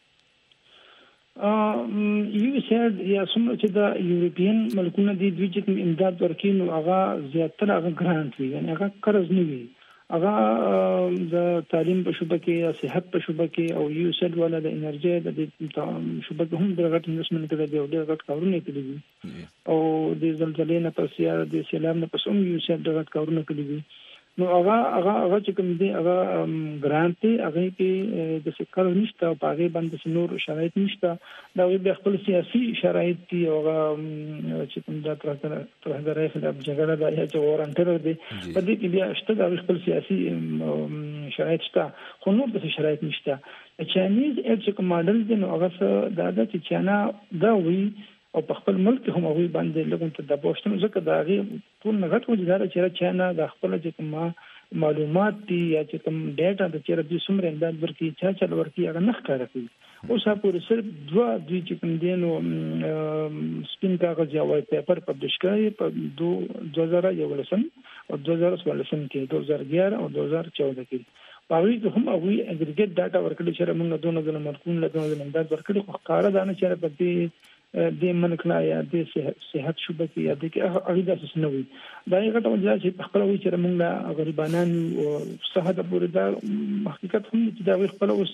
USAID یا څومره چې د یورپین ملکونه دي دوی چې امداد ورکوي نو هغه زیاتره هغه ګرانټ وي یعنی هغه قرض نه وي. هغه د تعلیم په شوبه کې یا صحت په شوبه کې او USAID والا د انرژي د شوبه کې هم د غټ انویسټمنټ کړی دی او د غټ کارونه کړی دي او د زلزلې نه پس یا د سیلاب نه پس هم USAID د غټ کارونه کړی دي. نو هغه چې کوم دی هغه ګرانټ دی هغه کې د سکر نشته او هغه باندې نور شرایط نشته. دا به خپل سیاسي شرایط دي او چې کوم دا ترهګرای خلاف جګړه دا چې ورانټر دی په دې کې بیا شته د خپل سیاسي شرایط شته خو نور د شرایط نشته. چاینیز ایک ماډل دی نو هغه دا چې چاینا دا وی او په خپل ملک هم هغه باندې لګون ته د پوښتنه ځکه دا غي ټول نغټ وځي چې چاینا د خپل چې کوم معلومات دي یا چې کوم ډیټا د چیرې د سمره انداز ورکی چل ورکی هغه نه ښکاره کوي. اوس په پوره صرف دوی چې کوم دینو سپین کاغذ یا وایټ پیپر پبلش کړي په 2011 او 2016 کې 2011 او 2014 کې باوی هم هغه اګریګیټ ډاټا ورکړي چې موږ دونه ملکون له دونه انداز ورکړي خو ښکارا دانه چې په دې د منکلا یا د صحت شوبه کې یا د هغه د اساس نه وي دا یو غټه وجه چې خپل وی چې موږ غریبانان او صحت پورې دا حقیقت هم چې دا خپل اوس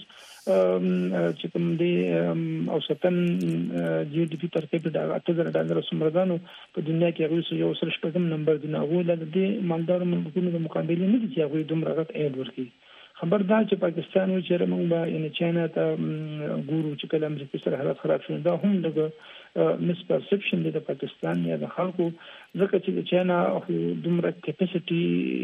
چې کوم دی اوسطن جی ډي پی تر کېپټ $8,000 سمردانو په دنیا کې هغه یو سر شپږم نمبر دی نو ول د مالدار ملکونو د مقابله نه دي چې هغه دومره غټ اید ورکړي خبردار چې پاکستان و چې موږ به ان چاینا ته ګورو چې کله امریکا سره حالات خراب شول دا هم د مس پرسپشن دی د پاکستان یا د خلکو ځکه چې د چاینا دومره کیپاسټي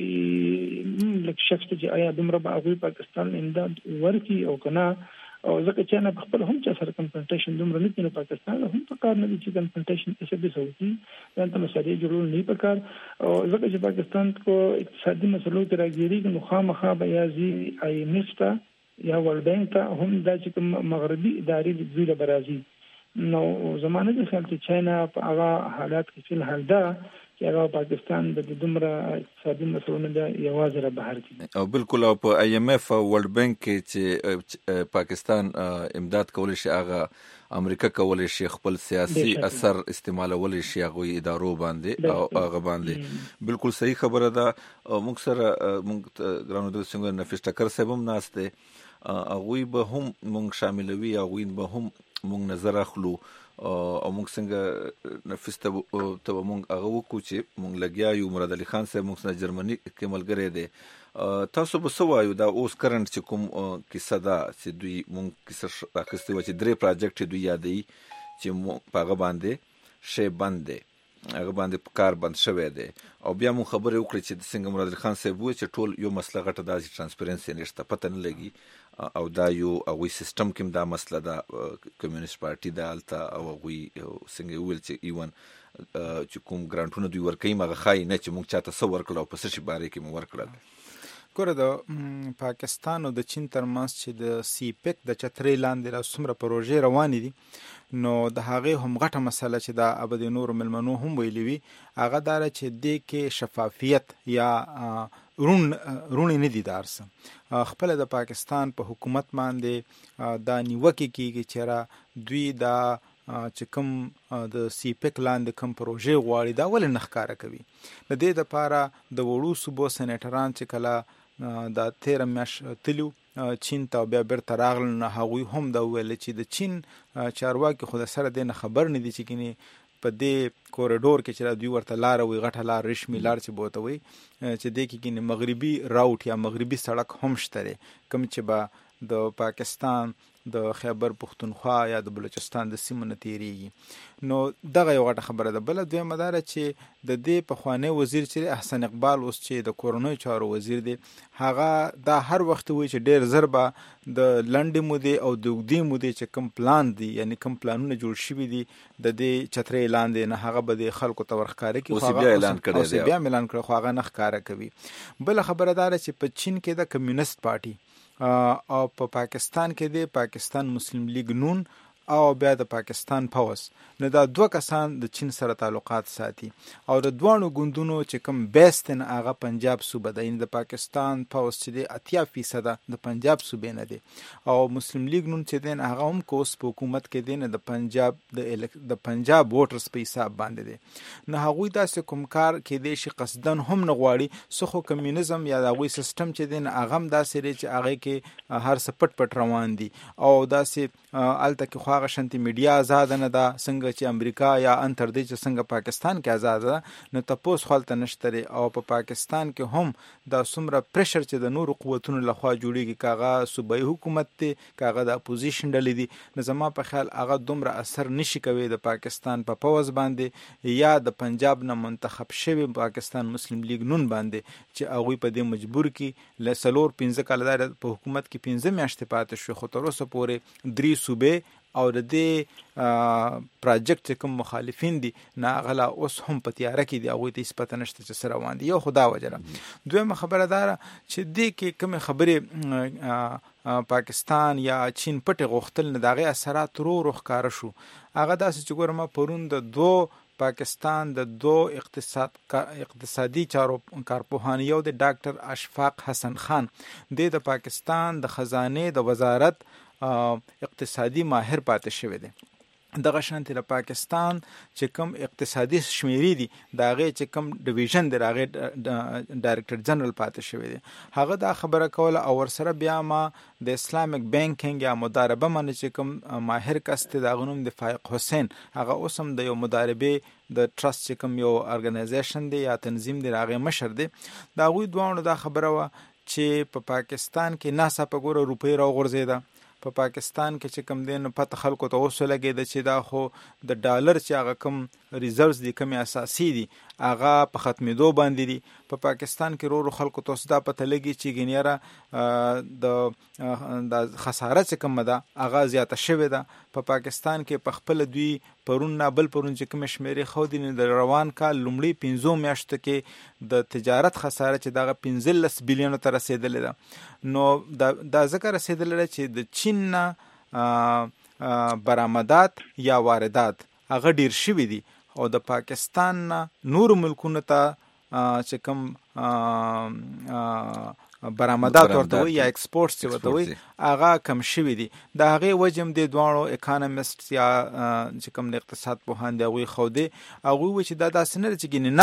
لکه شخص چې آیا دومره به هغه پاکستان امداد ورکړي او کنه او ځکه چې نه خپل هم چې سره کنفرنټیشن دومره نه کینو پاکستان هم په کار نه دي چې کنفرنټیشن څه به سوتي دا ته مسالې جوړول نه پکار او ځکه چې پاکستان کو اقتصادي مسلو کې راګيري نو خامخا به یازي IMF ته یا ورلد بانک ته هم د چې مغربي ادارې د زیره برازي نو زمانه د خلک چاینا په هغه حالات کې فل حال دا چې هغه پاکستان د دومره اقتصادي مسلو نه یوازې را بهر دي او بالکل او په IMF او ورلد بانک کې چې پاکستان امداد کول شي هغه امریکا کولای شي خپل سیاسي اثر استعمالول شي هغه ادارو باندې او هغه باندې بالکل صحیح خبره ده موږ سره موږ ګرانو د څنګه نفیس ټکر صاحب هم ناشته هغه به هم موږ شاملوي هغه به هم موږ نظر اخلو او موږ څنګه نفیس ته موږ هغه وکړو چې موږ لګیا یو مراد علي خان صاحب موږ سره جرمني کې ملګری دی تاسو به سوایو دا اوس کرنٹ چې کوم کیسه دا چې دوی مونږ کیسه راکستي و چې درې پروجیکټ دوی یادې چې مونږ په هغه باندې شی باندې هغه باندې کار بند شوی دی او بیا مونږ خبرې وکړې چې څنګه مراد علي خان صاحب وایي چې ټول یو مسله غټه دا چې ترانسپیرنسي نشته پته نه لګي او دا یو هغوی سیستم کې دا مسله ده کمیونست پارټي د هلته او هغوی څنګه وویل چې ایون چې کوم ګرانټونه دوی ورکوي هغه ښایي نه چې مونږ چاته څه ورکړل او په څه شي باره کې مو ورکړل ګوره د پاکستان او د چین ترمنځ چې د CPEC د چترۍ لاندې را څومره پروژې روانې دي نو د هغې هم غټه مسله چې دا ابد نور ملمنو هم ویلي وي هغه دا چې دې کې شفافیت یا رونی نه دي دارسه خپل د پاکستان په حکومت باندې دا نیوکه کیږي چې را دوی دا چې کوم د CPEC لاندې کوم پروژې غواړي دا ولې نه ښکاره کوي د دې دپاره د وړو صوبو سینیټران چې کله دا 13 میاشت تلو چین ته بیا بیرته راغلل نو هغوی هم دا ویل چې د چین چارواکي خو د سره دې نه خبر نه دي چې کني په دې کوریډور کې چې دوی ورته لاره وي غټه لار رسمي لار چې بوته وي چې دې کې کني مغربي راوټ یا مغربي سړک هم شته کوم چې به د پاکستان د خیبر پختونخوا یا د بلوچستان د سیمو نه تیریږي نو دغه یو غټه خبره ده بل دویمه دا چې د دې پخوانی وزیر چې احسن اقبال اوس چې د کورونوي چارو وزیر دی هغه دا هر وخت وی چې ډیر زر به د لنډې مودې او د اوږدې مودې چې کوم پلان دی یعنی کوم پلانونه جوړ شوي دي د دې چترۍ لاندې نه هغه به د خلکو ته ورښکاره کړي خو هغه اعلان کړی خو هغه نه ښکاره کوي بل خبره دا چې په چین کې د کمیونست پارټي او په پاکستان کې د پاکستان مسلم لیگ نون او بیا د پاکستان پوس نو دا دوه کسان د چین سره تعلقات ساتي او د دوانو ګوندونو چې کوم بیس نه هغه پنجاب صوبه ده د پاکستان پوس چې د 80% د پنجاب صوبې نه دي او مسلم لیگ نون چې دین هغه هم کوس په حکومت کې دي نه د پنجاب د پنجاب ووټرز په حساب باندې دي نه هغوی داسې کوم کار کې دي چې قصدن هم نه غواړي سخو کمیونیزم یا د هغوی سیستم چې دین هغه هم داسې دی چې هغه کې هر څه پټ پټ روان دي او داسې الته کې هغه شانتي میډیا آزاد نه ده څنګه چې امریکا یا ان تر دې چې څنګه پاکستان کې آزاد ده نو تاسو خپل نشته او په پاکستان کې هم د څومره پریشر چې د نورو قوتونو لخوا جوړیږي کاغه صوبایي حکومت ته کاغه د اپوزیشن ډلې دي نو زما په خیال هغه دومره اثر نشي کوي د پاکستان په پوز باندې یا د پنجاب نه منتخب شوی پاکستان مسلم لیگ نون باندې چې هغه په دې مجبور کی لسلور 15 کال په حکومت کې 15 میاشتې پاتې شو خو تر اوسه پورې 3 صوبې او د دې پروجیکټ کوم مخالفین دي نه غلا اوس هم په تیاره کې دي هغه ته اثبات نشته چې سره روان دي یو خدا وجره دویمه خبره دار چې دې کې کوم خبره پاکستان یا چین پټ غوښتل نه دغه اثرات رو ښکار شو هغه داسې چې ګورم پرون د دوه پاکستان د دوه اقتصادي چارو کارپوهان یو د ډاکټر اشفاق حسن خان د پاکستان د خزانه د وزارت اقتصادي ماهر پاتې شوی دی دغه شانتي د پاکستان چې کوم اقتصادي شمیرې دي د هغې چې کوم ډیویژن دی د هغې ډایرکټر جنرال پاتې شوی دی. هغه دا خبره کوله او ورسره بیا ما د اسلامیک بینکینګ یا مداربه باندې چې کوم ماهر کس دی د هغه نوم د فائق حسین، هغه اوس هم د یو مداربې د ټرست چې کوم یو ارګنایزیشن دی یا تنظیم دی د هغې مشر دی. د هغوی دواړو دا خبره وه چې په پاکستان کې ناڅاپه ګوره روپۍ راوغورځېده. په پاکستان کې چې کوم دی نو پته خلکو ته اوس ولګېده چې دا خو د ډالر چې هغه کوم ریزروز دي کومې اساسي دي هغه په ختمېدو باندې دي. په پاکستان کې ورو خلکو ته اوس دا پته لګي چې ګنیره د خساره چې کومه ده هغه زیاته شوې ده. په پاکستان کې په خپله دوی پرون چې کومې شمېرې ښودي نو د روان کال لومړي 5 میاشتو کې د تجارت خساره چې دغه 15 بلیونو ته رسېدلې ده. نو دا ځکه رسېدلې ده چې د چین نه برآمدات یا واردات هغه ډیر شوي دي او د پاکستان نه نور ملکونو ته چې کوم برآمدات ورته وي یا ایکسپورټس چې ورته وي هغه کم شوي دي. د هغې وجه هم د دواړو اکانومیسټس یا چې کوم د اقتصاد پوهان دي هغوی ښودې، هغوی وایي چې دا داسې نه ده چې ګینې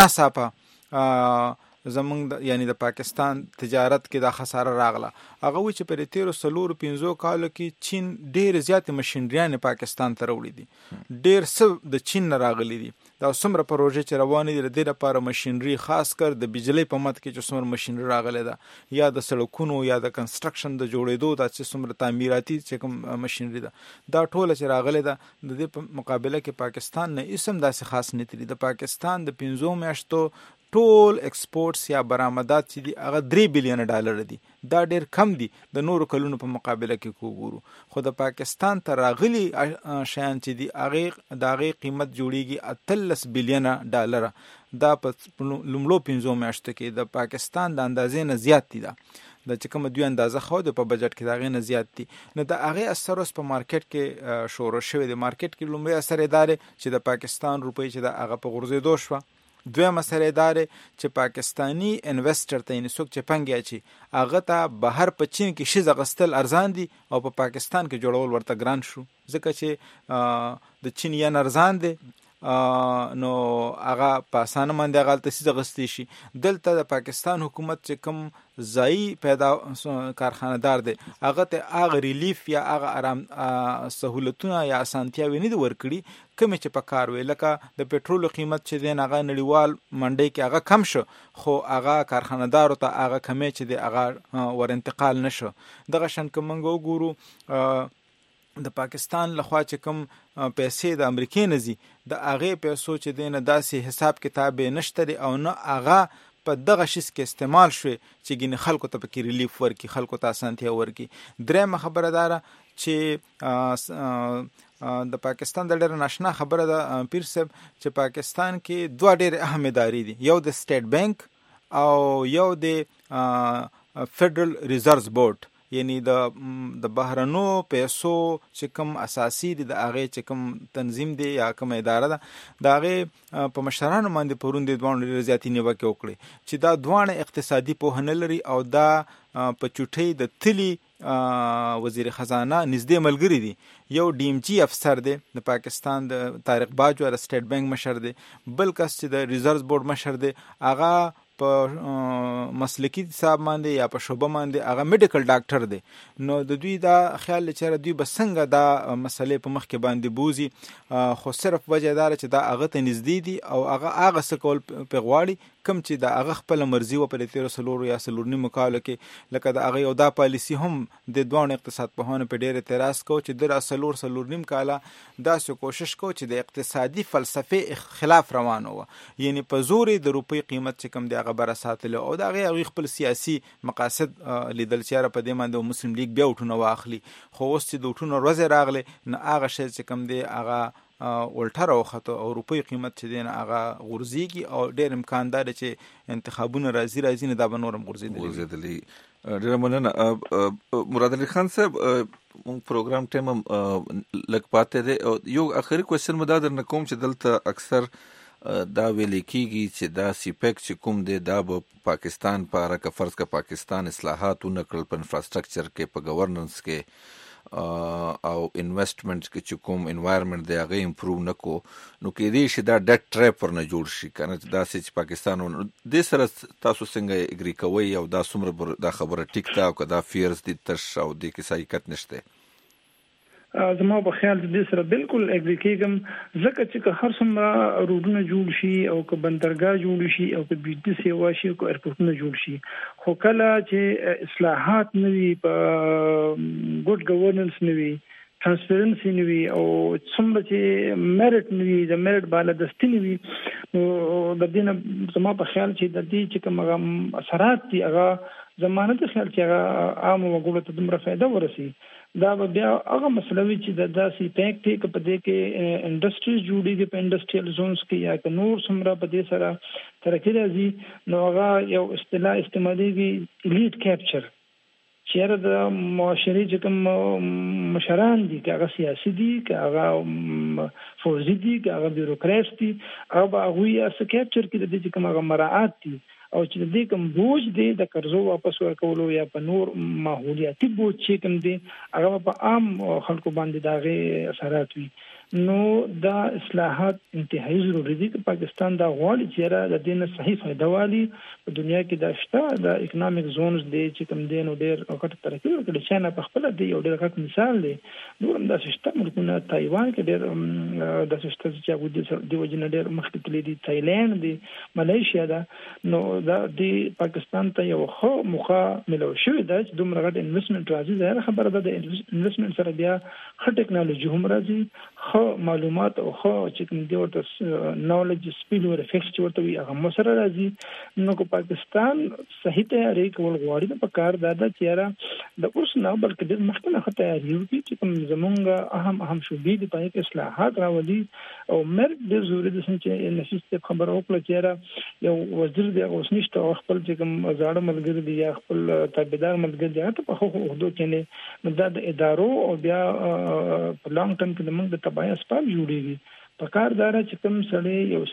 ناڅاپه زمونږ یعنی د پاکستان تجارت کې دا خساره راغله. هغه وایي چې په تېرو 4-5 کالو کې چین ډېرې زیاتې مشینریانې پاکستان ته راوړي دي، ډېر څه د چین نه راغلي دي. دا څومره پروژې چې روانې دي د دې لپاره مشینري، خاص کر د بجلۍ په مد کې چې څومره مشینري راغلی ده یا د سړکونو یا د کنسټرکشن د جوړېدو دا چې څومره تعمیراتي چې کوم مشینري ده دا ټوله چې راغلی ده د دې په مقابله کې پاکستان نه هېڅ هم داسې خاص نه تلي. د پاکستان د 15 میاشتو ټول ایکسپورټس یا برآمدات چې دي هغه 3 بلیون ډالر دي. دا ډیر کم دي د نورو کلونو په مقابله کې کوګورو. خو د پاکستان ته راغلي شیان چې دي د هغې قیمت جوړیږي 18 بلیون ډالر. دا په لومړو 15 میاشتو کې د پاکستان د اندازې نه زیات دي. دا د چې کومه دوی اندازه خو د په بجټ کې د هغې نه زیات دي. نو د هغې اثر اوس په مارکیټ کې شروع شوی دی. مارکیټ کې لومړی اثر یې دا دی چې د پاکستان روپۍ چې د هغه په غورځېدو شوه. دویم اثر یې دا دی چې پاکستانی انویسټر ته یعنې څوک چې پانګې اچي هغه ته بهر په چین کې شیز اخیستل ارزان دي او په پاکستان کې جوړول ورته ګران شو، ځکه چې د چین ین ارزان دی نو هغه په اسانه باندې هغه هلته څیز اخیستی شي. دلته د پاکستان حکومت چې کوم ځایي پیدا کارخانهدار دی هغه ته هغه ریلیف یا هغه آرام سهولتونه یا اسانتیاوې نه دي ورکړي کومې چې په کار وي. لکه د پټرولو قیمت چې دی هغه نړیوال منډۍ کې هغه کم شو خو هغه کارخانهدارو ته هغه کمې چې دی هغه ور انتقال نه شو. دغه شان که موږ وګورو د پاکستان لخوا چې کوم پیسې د امریکې نه ځي د هغې پیسو چې دی نه داسې حساب کتاب یې نشته دی او نه هغه په دغه شیز کې استعمال شوی چې ګینې خلکو ته پکې ریلیف ورکړي، خلکو ته اسانتیا ورکړي. درېیمه خبره دا ده چې د پاکستان د ډېره ناشنا خبره ده پیر صاحب چې پاکستان کې 2 ډېرې اهم ادارې دي، یو د سټیټ بینک او یو د فیډرل ریزرو بورډ، یعنی د بهرنو پیسو چې کوم اساسي دي د هغې چې کوم تنظیم دی یا کوم اداره ده د هغې په مشرانو باندې پرون د دواړو ډېرې زیاتې نیوکې وکړې چې دا دواړه اقتصادي پوهه نه لري او دا په چوټۍ د تلي وزیر خزانه نږدې ملګري دي. یو ډي ام جي افسر دی د پاکستان د طارق باجوه د سټیټ بینک مشر دی، بل کس چې د ریزرو بورډ مشر دی هغه په مسلکی حساب باندې یا په شعبه باندې هغه میډیکل ډاکټر دی. نو د دوی دا خیال چې دوی به څنګه دا مسلې په مخ کې باندې بوزي، خو صرف وجه دا چې دا هغه ته نږدې دي او هغه څه کول پې غواړي کوم چې د هغه خپله مرضي وه په 13 یا 4.5 کالو کې. لکه د هغه یو دا پالیسي هم د دواړو اقتصاد پوهانو په ډېر اعتراض کو چې د 4.5 کاله داسې کوشش کو چې د اقتصادي فلسفې خلاف روانه وه، یعنی په زورې د روپۍ قیمت چې کوم دی هغه بره ساتلی او د هغې خپل سیاسي مقاصد لیدل چې یاره په دې باندې مسلم لیګ بیا وټونه واخلي. خو اوس چې د وټونو ورځې راغلې نه هغه شی چې کوم دی هغه الټه راوخته او روپۍ قیمت چې دی نه هغه غورځېږي او ډېر امکان دا دی چې انتخابونه راځي نه دا به نور هم غورځېدلي. ډېره مننه مراد علي خان صاحب، مونږ پروګرام ټایم هم لږ پاتې دی. یو آخري کوېسچن مو دا درنه کوم چې دلته اکثر دا ویل کېږي چې دا سیپیک چې کوم دی دا به پاکستان په اړه که فرض که پاکستان اصلاحات ونه کړل په انفراسټرکچر کې، په ګورننس کې او انویسټمنټ کې چې کوم انوایرنمنت دی هغه امپروو نکو نو کې دې شي دا ډټ ټریپ ورنه جوړ شي کنه دا چې پاکستان د سره تاسو څنګه اګری کوي او دا څومره دا خبره ټیک تا او کدا فیرز دي تر او د کې حقیقت نشته زما په خیال دې سره بالکل اګری کېږم ځکه چې هر څومره روډونه جوړ شي او که بندرګاه جوړ شي او که بجلی سیوا شي او که ایرپورټونه جوړ شي خو کله چې اصلاحات نوي په ګډ ګورننس نوي ترانسپیرنسي نوي او څومره چې میرټ نوي د میرټ بالادستي نوي نو د دې زما په خیال چې د دې چې کوم اثرات دي هغه زمانه د خیال چې هغه عام وګړو ته دومره فائدہ ورسي دا بیا هغه مسله وی چې د داسې پېک ټیک په دې کې انډستریز جوړیږي په انډستریال زونز کې یا که نور څومره په دې سره ترقی راځي نو هغه یو اصطلاح استعمالېږي الیټ کیپچر چیرې د معاشري چې کوم مشران دي که هغه سیاسي دي که هغه فوزي دي که هغه بیوروکرات دي هغه هغوی اسه کیپچر کې د دې چې کوم هغه مراعات دي او چې د دې کوم بوج دی د قرضو واپس ورکولو یا په نور ماحولیاتي بوج چې کوم دی هغه په عام خلکو باندې داغه اثرات وي نو دا اصلاحات انتهایی ضروری دي چې پاکستان دا غواړي چې د دې نه صحیح فائدہ والی په دنیا کې دا شته د اکونومیک زونز دی چې کوم دین او ډېر وخت ترقی وکړي چې نه په خپل دی یو ډېر ښه مثال دی نور دا شته ملکونه تایوان کې ډېر د شته چې هغه د وجنه ډېر مخکې تللی دي تایلند دی ملایشیا دا نو دا د پاکستان ته یو خو مخه ملو شوی دا چې دومره غټ انویسټمنټ راځي دا خبره ده د انویسټمنټ سره بیا ښه ټیکنالوژي هم راځي معلومات او خو چې کوم دی ورته نالج سپیډ او افیکټ چې ورته وي هغه مسره راځي نو کو پاکستان صحیح تیاری کول غواړي په کار دا چې د اوس نه بلکې د مخکنه تیاری وکړي چې کوم زمونږ اهم شوبې د پای کې اصلاحات راولي او مرګ د ضروري د چې نشي خبره وکړه چې یو وزیر دی اوس نشته خپل چې کوم زاړه ملګری دی یا خپل تابعدار ملګری دی ته په خو کې نه د ادارو او بیا په لانګ ټرم کې موږ د تبعیض اسباب جوړیږي په کار دار چې کوم سړی یو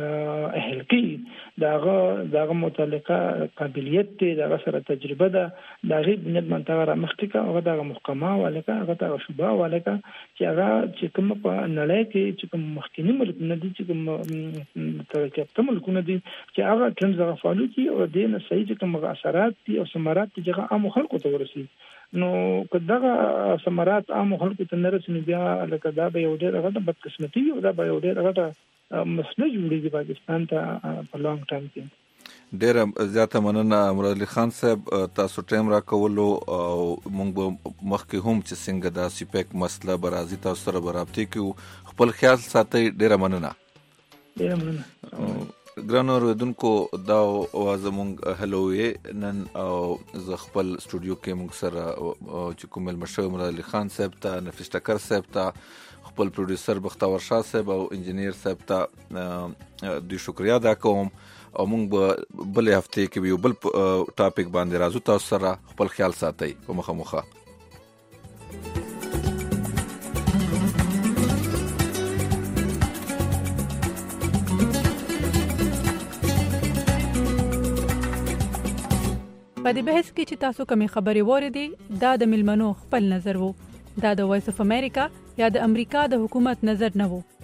څه اهل کی داغه متعلقه قابلیت دی داغه سره تجربه ده داغه بنیاد منطقه را مخکې هغه داغه محکمه ولکه هغه داغه شوبه ولکه چې هغه چې کوم په نړۍ کې چې کوم مخکینی ملکونه دي چې کوم ترکیب ملکونه دي چې هغه څنګه فعالو کی او د نه صحیح چې کوم اثرات دي او ثمرات چې هغه عام خلکو ته ورسي نو کداغه ثمرات عام خلکو ته نه رسنی بیا لکه دا به یو ډېر غټه بدقسمتي او دا به یو ډېر غټه مسله جوړیږي پاکستان ته په لانګ ټرم کې ډېر زیاته مننه مراد علي خان صاحب تاسو ټایم را کولو او موږ به مخکې هم چې څنګه دا سیپیک مسله برازي تاسو سره برابطي کې خپل خیال ساتي ډېر مننه ډېر مننه ګرانو اوریدونکو دا زموږ هلوې نن او ز خپل سټوډیو کې موږ سره چې کوم مشر مراد علي خان صاحب ته نفیس ټکر صاحب ته خپل پروډوسر بختور شاه صاحب او انجینیر صاحب ته د شکریا ادا کوم او موږ بل هفته کې یو بل ټاپک باندې راځو تاسو سره خپل خیال ساتئ په مخه په دې بحث کې چې تاسو کومې خبرې واردې دا د ملمنو خپل نظر وو دا د وایس اف امریکا یا د امریکا د حکومت نظر نه وو